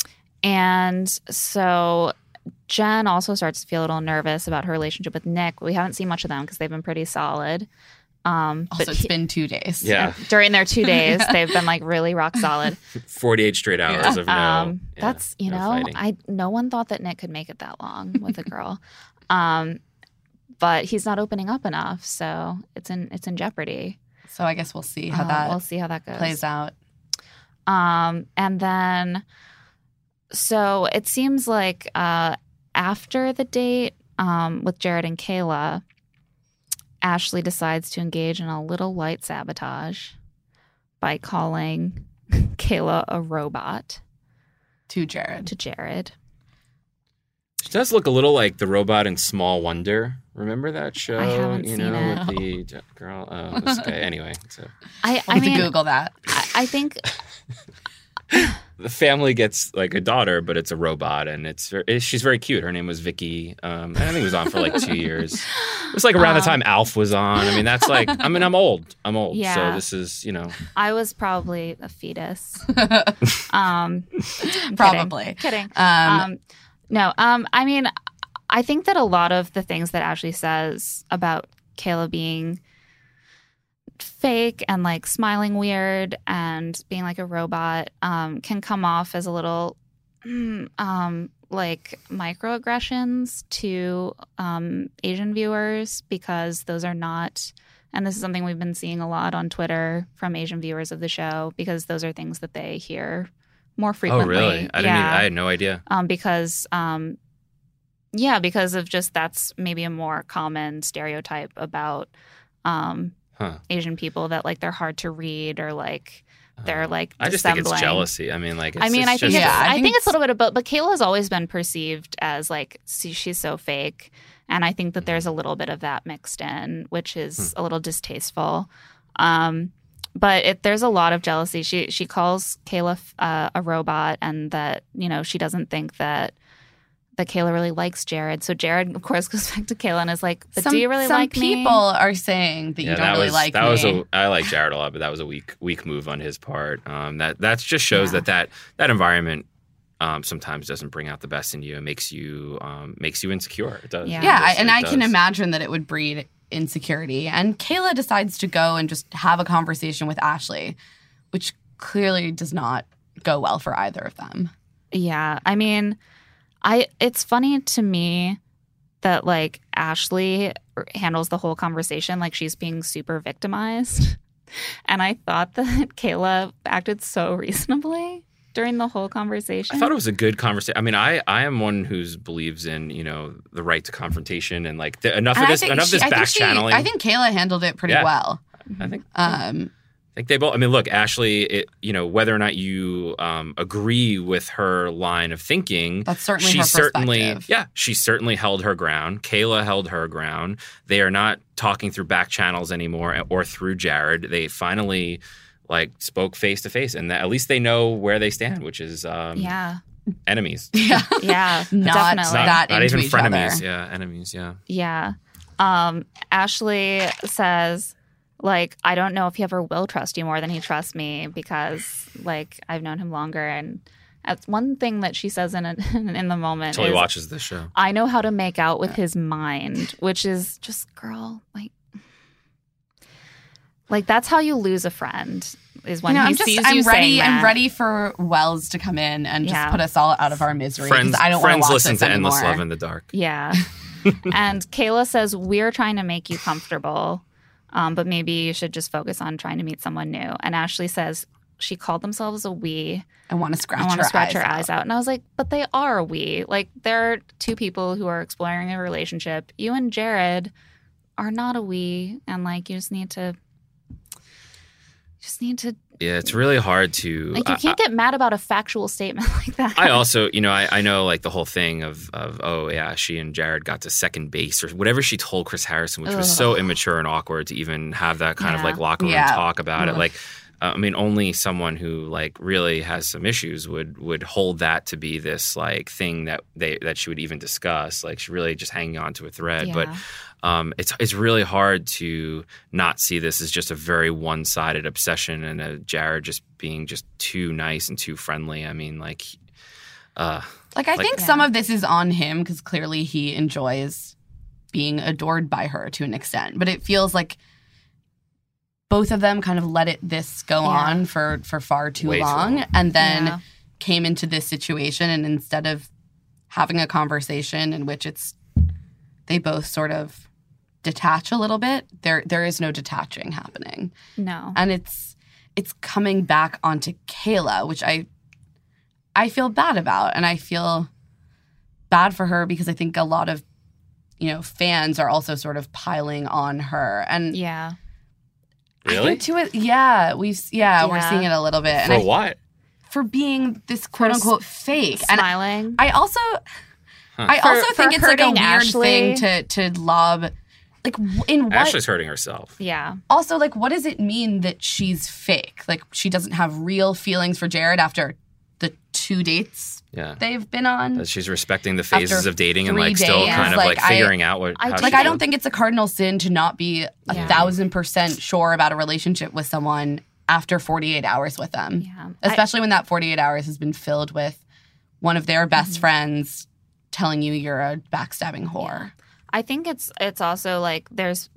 Speaker 3: and so Jen also starts to feel a little nervous about her relationship with Nick. We haven't seen much of them because they've been pretty solid. Um,
Speaker 5: also,
Speaker 3: but
Speaker 5: it's
Speaker 3: he-
Speaker 5: been two days.
Speaker 4: Yeah,
Speaker 3: during their two days, they've been like really rock solid.
Speaker 4: forty-eight straight hours of no.
Speaker 3: Um,
Speaker 4: yeah,
Speaker 3: that's you
Speaker 4: no
Speaker 3: know,
Speaker 4: fighting.
Speaker 3: I no one thought that Nick could make it that long with a girl, um, but he's not opening up enough, so it's in it's in jeopardy.
Speaker 5: So I guess we'll see how
Speaker 3: Uh,
Speaker 5: that
Speaker 3: we'll see how that goes.
Speaker 5: plays out.
Speaker 3: Um, and then, so it seems like uh, after the date um, with Jared and Kayla, Ashley decides to engage in a little light sabotage by calling Kayla a robot
Speaker 5: To Jared.
Speaker 3: to Jared.
Speaker 4: She does look a little like the robot in Small Wonder. Remember that show?
Speaker 3: I haven't
Speaker 4: you
Speaker 3: seen
Speaker 4: know,
Speaker 3: it.
Speaker 4: with the j- girl. Oh, this guy. Anyway, so
Speaker 3: I,
Speaker 5: We'll
Speaker 3: I
Speaker 5: have to
Speaker 3: mean,
Speaker 5: Google that.
Speaker 3: I, I think
Speaker 4: the family gets like a daughter, but it's a robot, and it's ver- she's very cute. Her name was Vicky. Um, and I think it was on for like two years. It was like around the time Alf was on. I mean, that's like. I mean, I'm old. I'm old.
Speaker 3: Yeah.
Speaker 4: So this is, you know.
Speaker 3: I was probably a fetus. um, kidding.
Speaker 5: Probably.
Speaker 3: Kidding.
Speaker 5: Um,
Speaker 3: Um, no, um, I mean, I think that a lot of the things that Ashley says about Kayla being fake and like smiling weird and being like a robot um, can come off as a little mm, um, like microaggressions to um, Asian viewers because those are not. And this is something we've been seeing a lot on Twitter from Asian viewers of the show because those are things that they hear more frequently.
Speaker 4: Oh, really? I didn't.
Speaker 3: Yeah.
Speaker 4: Even, I had no idea.
Speaker 3: um, because um, yeah, because of just that's maybe a more common stereotype about um,
Speaker 4: Huh.
Speaker 3: Asian people that like they're hard to read or like they're
Speaker 4: Uh,
Speaker 3: like
Speaker 4: I just think it's
Speaker 3: dissembling.
Speaker 4: jealousy. I mean, like. It's,
Speaker 3: I mean,
Speaker 4: it's
Speaker 3: I think
Speaker 4: just
Speaker 3: it's,
Speaker 5: Yeah, I
Speaker 3: I
Speaker 5: think
Speaker 3: think it's a
Speaker 5: it's-
Speaker 3: little bit of both. But Kayla has always been perceived as like see, she's so fake, and I think that there's a little bit of that mixed in, which is a little distasteful. Um, but it, there's a lot of jealousy. She she calls Kayla uh, a robot, and that you know she doesn't think that that Kayla really likes Jared. So Jared, of course, goes back to Kayla and is like, "But
Speaker 5: some,
Speaker 3: do you really
Speaker 5: some
Speaker 3: like
Speaker 5: people
Speaker 3: me?"
Speaker 5: are saying that you
Speaker 4: Yeah,
Speaker 5: don't
Speaker 4: that
Speaker 5: really
Speaker 4: was
Speaker 5: like
Speaker 4: that
Speaker 5: me.
Speaker 4: was a. I like Jared a lot, but that was a weak weak move on his part. Um, that that just shows
Speaker 3: Yeah.
Speaker 4: that that that environment um, sometimes doesn't bring out the best in you. It makes you um, makes you insecure. It does.
Speaker 3: Yeah.
Speaker 5: Yeah,
Speaker 4: It
Speaker 5: I,
Speaker 4: just-
Speaker 5: and
Speaker 4: it
Speaker 5: I can
Speaker 4: does.
Speaker 5: imagine that it would breed insecurity. And Kayla decides to go and just have a conversation with Ashley, which clearly does not go well for either of them.
Speaker 3: Yeah. I mean, I it's funny to me that, like, Ashley handles the whole conversation like she's being super victimized. And I thought that Kayla acted so reasonably during the whole conversation.
Speaker 4: I thought it was a good conversation. I mean, I, I am one who believes in, you know, the right to confrontation and like the, enough
Speaker 5: And
Speaker 4: of
Speaker 5: I
Speaker 4: this
Speaker 5: think
Speaker 4: enough
Speaker 5: she-
Speaker 4: of this
Speaker 5: I think
Speaker 4: back
Speaker 5: she-
Speaker 4: channeling.
Speaker 5: I think Kayla handled it pretty
Speaker 4: Yeah.
Speaker 5: well.
Speaker 4: I think
Speaker 5: Um,
Speaker 4: I think they both. I mean, look, Ashley. It, you know, whether or not you um, agree with her line of thinking,
Speaker 5: That's certainly
Speaker 4: she
Speaker 5: her
Speaker 4: certainly,
Speaker 5: perspective.
Speaker 4: yeah, she certainly held her ground. Kayla held her ground. They are not talking through back channels anymore or through Jared. They finally like spoke face to face, and that, at least they know where they stand, which is um,
Speaker 3: Yeah.
Speaker 4: enemies.
Speaker 5: yeah.
Speaker 3: Yeah.
Speaker 5: Not
Speaker 3: definitely.
Speaker 4: Not,
Speaker 5: that
Speaker 4: not
Speaker 5: into
Speaker 4: even
Speaker 5: each
Speaker 4: frenemies.
Speaker 5: other.
Speaker 4: Yeah, enemies. Yeah.
Speaker 3: Yeah. Um, Ashley says, like, I don't know if he ever will trust you more than he trusts me because, like, I've known him longer. And that's one thing that she says in a, in the moment
Speaker 4: Until he
Speaker 3: is,
Speaker 4: watches this show.
Speaker 3: I know how to make out with his mind, which is just, girl, like, like that's how you lose a friend is when
Speaker 5: You know,
Speaker 3: he
Speaker 5: I'm just
Speaker 3: sees
Speaker 5: I'm
Speaker 3: you
Speaker 5: ready
Speaker 3: saying
Speaker 5: I'm
Speaker 3: that.
Speaker 5: ready for Wells to come in and just
Speaker 3: Yeah.
Speaker 5: put us all out of our misery. 'cause
Speaker 4: Friends,
Speaker 5: I don't want
Speaker 4: friends
Speaker 5: to watch
Speaker 4: listen
Speaker 5: this
Speaker 4: to Endless
Speaker 5: anymore.
Speaker 4: Love in the Dark.
Speaker 3: Yeah. And Kayla says, we're trying to make you comfortable, um, but maybe you should just focus on trying to meet someone new. And Ashley says she called themselves a we.
Speaker 5: I want to scratch.
Speaker 3: I want
Speaker 5: her
Speaker 3: to scratch
Speaker 5: eyes
Speaker 3: her
Speaker 5: out.
Speaker 3: eyes out. And I was like, but they are a we. Like, they're two people who are exploring a relationship. You and Jared are not a we. And, like, you just need to, you just need to,
Speaker 4: Yeah, it's really hard to.
Speaker 3: like, you
Speaker 4: I-
Speaker 3: can't get mad about a factual statement like that.
Speaker 4: I also, you know, I, I know like the whole thing of, of, oh, yeah, she and Jared got to second base or whatever she told Chris Harrison, which was so immature and awkward to even have that kind of
Speaker 3: Yeah.
Speaker 4: like locker room
Speaker 5: Yeah.
Speaker 4: talk about it.
Speaker 5: Ugh.
Speaker 4: Like, uh, I mean, only someone who like really has some issues would would hold that to be this like thing that they that she would even discuss. Like, she really just hanging on to a thread. But
Speaker 3: Yeah.
Speaker 4: um, it's it's really hard to not see this as just a very one sided obsession and a Jared just being just too nice and too friendly. I mean, like. Uh,
Speaker 5: Like, I
Speaker 4: Like-
Speaker 5: think some of this is on him because clearly he enjoys being adored by her to an extent. But it feels like both of them kind of let it this go
Speaker 3: Yeah.
Speaker 5: on for, for far too
Speaker 4: Way too
Speaker 5: long,
Speaker 4: long.
Speaker 5: and then
Speaker 3: Yeah.
Speaker 5: came into this situation. And instead of having a conversation in which it's they both sort of detach a little bit, there there is no detaching happening.
Speaker 3: No.
Speaker 5: And it's it's coming back onto Kayla, which I I feel bad about, and I feel bad for her because I think a lot of you know fans are also sort of piling on her, and
Speaker 3: Yeah.
Speaker 5: I
Speaker 4: really?
Speaker 5: think to it, yeah, we've yeah, we're
Speaker 3: Yeah.
Speaker 5: seeing it a little bit, and
Speaker 4: For
Speaker 5: I,
Speaker 4: what?
Speaker 5: for being this quote
Speaker 3: s-
Speaker 5: unquote fake, and
Speaker 3: Smiling.
Speaker 5: I also I
Speaker 3: For-
Speaker 5: also
Speaker 3: for
Speaker 5: think it's like a
Speaker 3: hurting
Speaker 5: weird
Speaker 3: Ashley.
Speaker 5: thing to to lob, like w- in what
Speaker 4: Ashley's hurting herself.
Speaker 3: yeah.
Speaker 5: also, like, what does it mean that she's fake? Like, she doesn't have real feelings for Jared after the two dates
Speaker 4: Yeah.
Speaker 5: they've been on.
Speaker 4: That she's respecting the phases
Speaker 5: After
Speaker 4: of dating and
Speaker 5: three
Speaker 4: like still
Speaker 5: days,
Speaker 4: kind of
Speaker 5: like,
Speaker 4: like
Speaker 5: I-
Speaker 4: figuring out what.
Speaker 3: I
Speaker 4: how
Speaker 3: just-
Speaker 4: she
Speaker 5: Like, I don't
Speaker 4: feels.
Speaker 5: think it's a cardinal sin to not be a
Speaker 3: Yeah.
Speaker 5: thousand percent sure about a relationship with someone after forty-eight hours with them.
Speaker 3: Yeah. I-
Speaker 5: Especially when that forty-eight hours has been filled with one of their best
Speaker 3: Mm-hmm.
Speaker 5: friends telling you you're a backstabbing whore.
Speaker 3: I think it's it's also like there's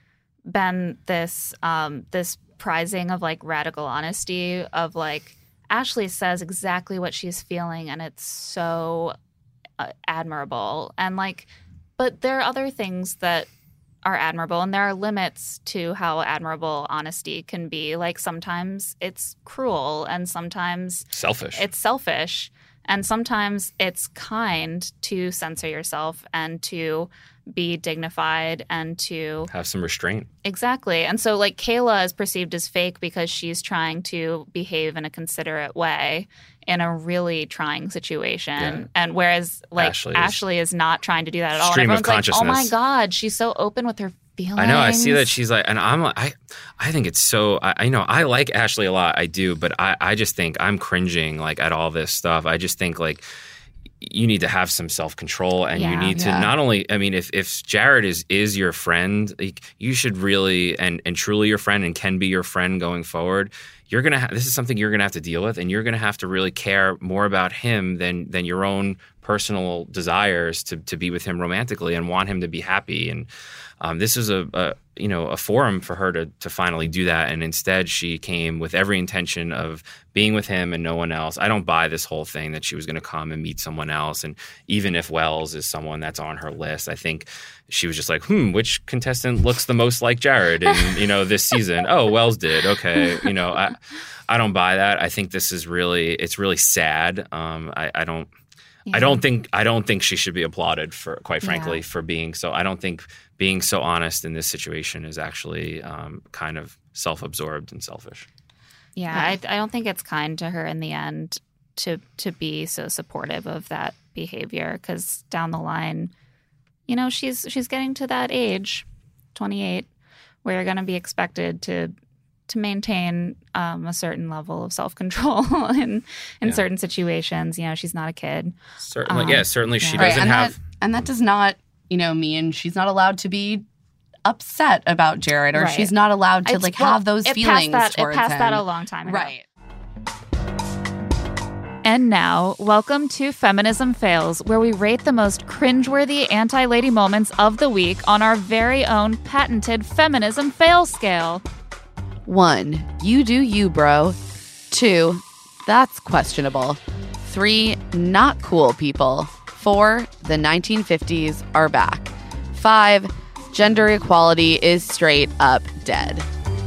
Speaker 3: been this um this prizing of like radical honesty of like Ashley says exactly what she's feeling and it's so uh, admirable and like but there are other things that are admirable and there are limits to how admirable honesty can be. Like sometimes it's cruel and sometimes
Speaker 4: selfish.
Speaker 3: it's selfish and sometimes it's kind to censor yourself and to be dignified and to
Speaker 4: Have some restraint.
Speaker 3: exactly. And so like Kayla is perceived as fake because she's trying to behave in a considerate way in a really trying situation.
Speaker 4: Yeah.
Speaker 3: And whereas like
Speaker 4: Ashley
Speaker 3: Ashley
Speaker 4: is-
Speaker 3: is, not trying to do that at all. And
Speaker 4: Stream of
Speaker 3: everyone's like, oh my
Speaker 4: consciousness.
Speaker 3: God, she's so open with her feelings.
Speaker 4: I know. I see that she's like, and I'm like, I, I think it's so. I, I know I like Ashley a lot. I do, but I, I just think I'm cringing like at all this stuff. I just think like you need to have some self control, and you
Speaker 3: Yeah.
Speaker 4: need to
Speaker 5: Yeah.
Speaker 4: not only. I mean, if if Jared is is your friend, like, you should really and and truly your friend and can be your friend going forward. You're gonna. Ha- this is something you're gonna have to deal with, and you're gonna have to really care more about him than than your own personal desires to to be with him romantically and want him to be happy. And um, this is a, a you know, a forum for her to to finally do that. And instead she came with every intention of being with him and no one else. I don't buy this whole thing that she was going to come and meet someone else. And even if Wells is someone that's on her list, I think she was just like, hmm, which contestant looks the most like Jared in, you know, this season? Oh, Wells did. Okay. You know, I, I don't buy that. I think this is really, it's really sad. Um, I, I don't, yeah. I don't think, I don't think she should be applauded for, quite frankly, yeah. for being so, I don't think being so honest in this situation is actually um, kind of self-absorbed and selfish.
Speaker 3: Yeah, I, I don't think it's kind to her in the end to to be so supportive of that behavior, because down the line, you know, she's she's getting to that age, twenty-eight, where you're going to be expected to to maintain um, a certain level of self-control in in yeah. certain situations. You know, she's not a kid.
Speaker 4: Certainly,
Speaker 3: um,
Speaker 4: yeah, certainly she
Speaker 3: yeah.
Speaker 4: doesn't
Speaker 5: right, and
Speaker 4: have.
Speaker 5: That, and that does not, you know, mean she's not allowed to be upset about Jared, or right. she's not allowed to
Speaker 3: it's,
Speaker 5: like
Speaker 3: well,
Speaker 5: have those
Speaker 3: it
Speaker 5: feelings
Speaker 3: passed that,
Speaker 5: towards
Speaker 3: it passed
Speaker 5: him.
Speaker 3: that a long time ago.
Speaker 5: Right.
Speaker 3: And now, welcome to Feminism Fails, where we rate the most cringeworthy anti-lady moments of the week on our very own patented feminism fail scale.
Speaker 5: One, you do you, bro. Two, that's questionable. Three, not cool people. Four, the nineteen fifties are back. Five, gender equality is straight up dead.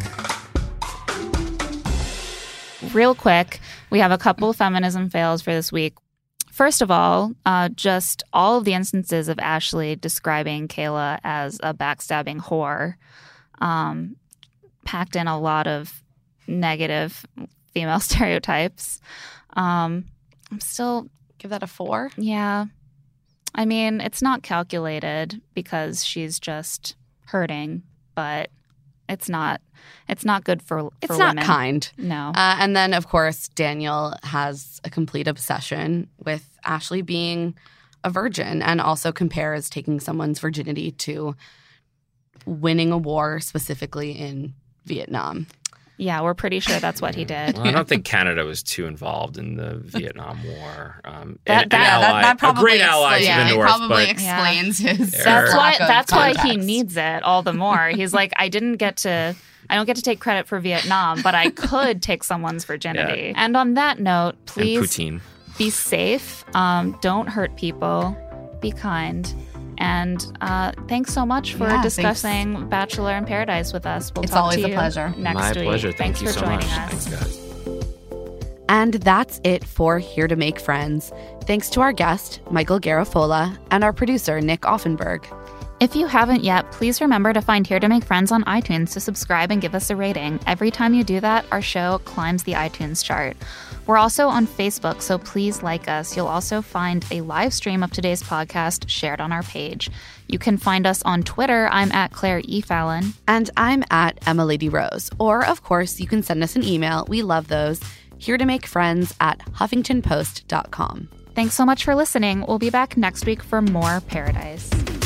Speaker 3: Real quick, we have a couple feminism fails for this week. First of all, uh, just all of the instances of Ashley describing Kayla as a backstabbing whore um, packed in a lot of negative female stereotypes. Um, I'm still...
Speaker 5: Give that a four?
Speaker 3: Yeah. I mean, it's not calculated because she's just hurting, but it's not it's not good for, for
Speaker 5: It's not
Speaker 3: women.
Speaker 5: kind.
Speaker 3: No.
Speaker 5: Uh, and then, of course, Daniel has a complete obsession with Ashley being a virgin, and also compares taking someone's virginity to winning a war, specifically in Vietnam.
Speaker 3: Yeah, we're pretty sure that's what he did.
Speaker 4: Well, I don't think Canada was too involved in the Vietnam War. Um,
Speaker 3: that,
Speaker 4: an,
Speaker 3: that,
Speaker 4: an
Speaker 5: yeah,
Speaker 4: ally,
Speaker 5: that, that probably
Speaker 4: a great ally
Speaker 5: yeah,
Speaker 4: to the
Speaker 5: it
Speaker 4: North,
Speaker 5: probably
Speaker 4: but
Speaker 5: explains
Speaker 3: yeah.
Speaker 5: his.
Speaker 3: That's why. That's why
Speaker 5: context.
Speaker 3: he needs it all the more. He's like, I didn't get to. I don't get to take credit for Vietnam, but I could take someone's virginity.
Speaker 4: Yeah.
Speaker 3: And on that note, please
Speaker 4: and poutine.
Speaker 3: Be safe. Um, don't hurt people. Be kind. And uh, thanks so much for
Speaker 5: yeah,
Speaker 3: discussing
Speaker 5: thanks.
Speaker 3: Bachelor in Paradise with us. We'll
Speaker 5: it's
Speaker 3: talk
Speaker 5: always
Speaker 3: to
Speaker 5: a
Speaker 3: you
Speaker 5: pleasure.
Speaker 3: Next
Speaker 4: My
Speaker 3: week.
Speaker 4: pleasure. Thank
Speaker 3: Thanks
Speaker 4: you
Speaker 3: for
Speaker 4: so
Speaker 3: joining
Speaker 4: much.
Speaker 3: us.
Speaker 4: Thanks, guys.
Speaker 5: And that's it for Here to Make Friends. Thanks to our guest, Michael Garafola, and our producer, Nick Offenberg.
Speaker 3: If you haven't yet, please remember to find Here to Make Friends on iTunes to subscribe and give us a rating. Every time you do that, our show climbs the iTunes chart. We're also on Facebook, so please like us. You'll also find a live stream of today's podcast shared on our page. You can find us on Twitter. I'm at Claire E. Fallon.
Speaker 5: And I'm at Emma Lady Rose. Or, of course, you can send us an email. We love those. Here to Make Friends at huffington post dot com.
Speaker 3: Thanks so much for listening. We'll be back next week for more Paradise.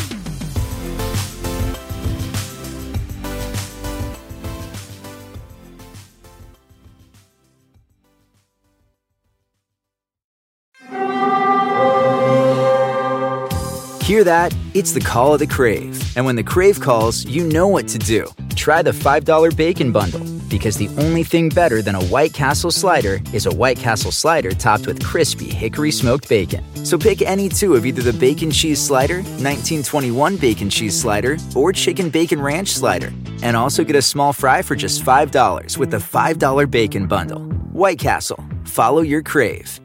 Speaker 7: Hear that? It's the call of the Crave. And when the Crave calls, you know what to do. Try the five dollar Bacon Bundle, because the only thing better than a White Castle slider is a White Castle slider topped with crispy hickory smoked bacon. So pick any two of either the Bacon Cheese Slider, nineteen twenty-one Bacon Cheese Slider, or Chicken Bacon Ranch Slider. And also get a small fry for just five dollars with the five dollar Bacon Bundle. White Castle. Follow your crave.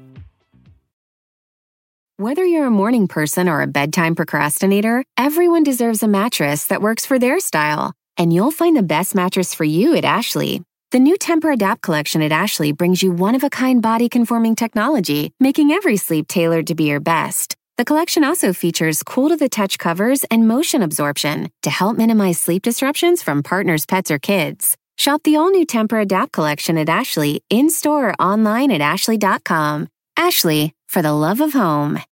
Speaker 8: Whether you're a morning person or a bedtime procrastinator, everyone deserves a mattress that works for their style. And you'll find the best mattress for you at Ashley. The new Temper-Adapt collection at Ashley brings you one-of-a-kind body-conforming technology, making every sleep tailored to be your best. The collection also features cool-to-the-touch covers and motion absorption to help minimize sleep disruptions from partners, pets, or kids. Shop the all-new Temper-Adapt collection at Ashley, in-store or online at ashley dot com. Ashley, for the love of home.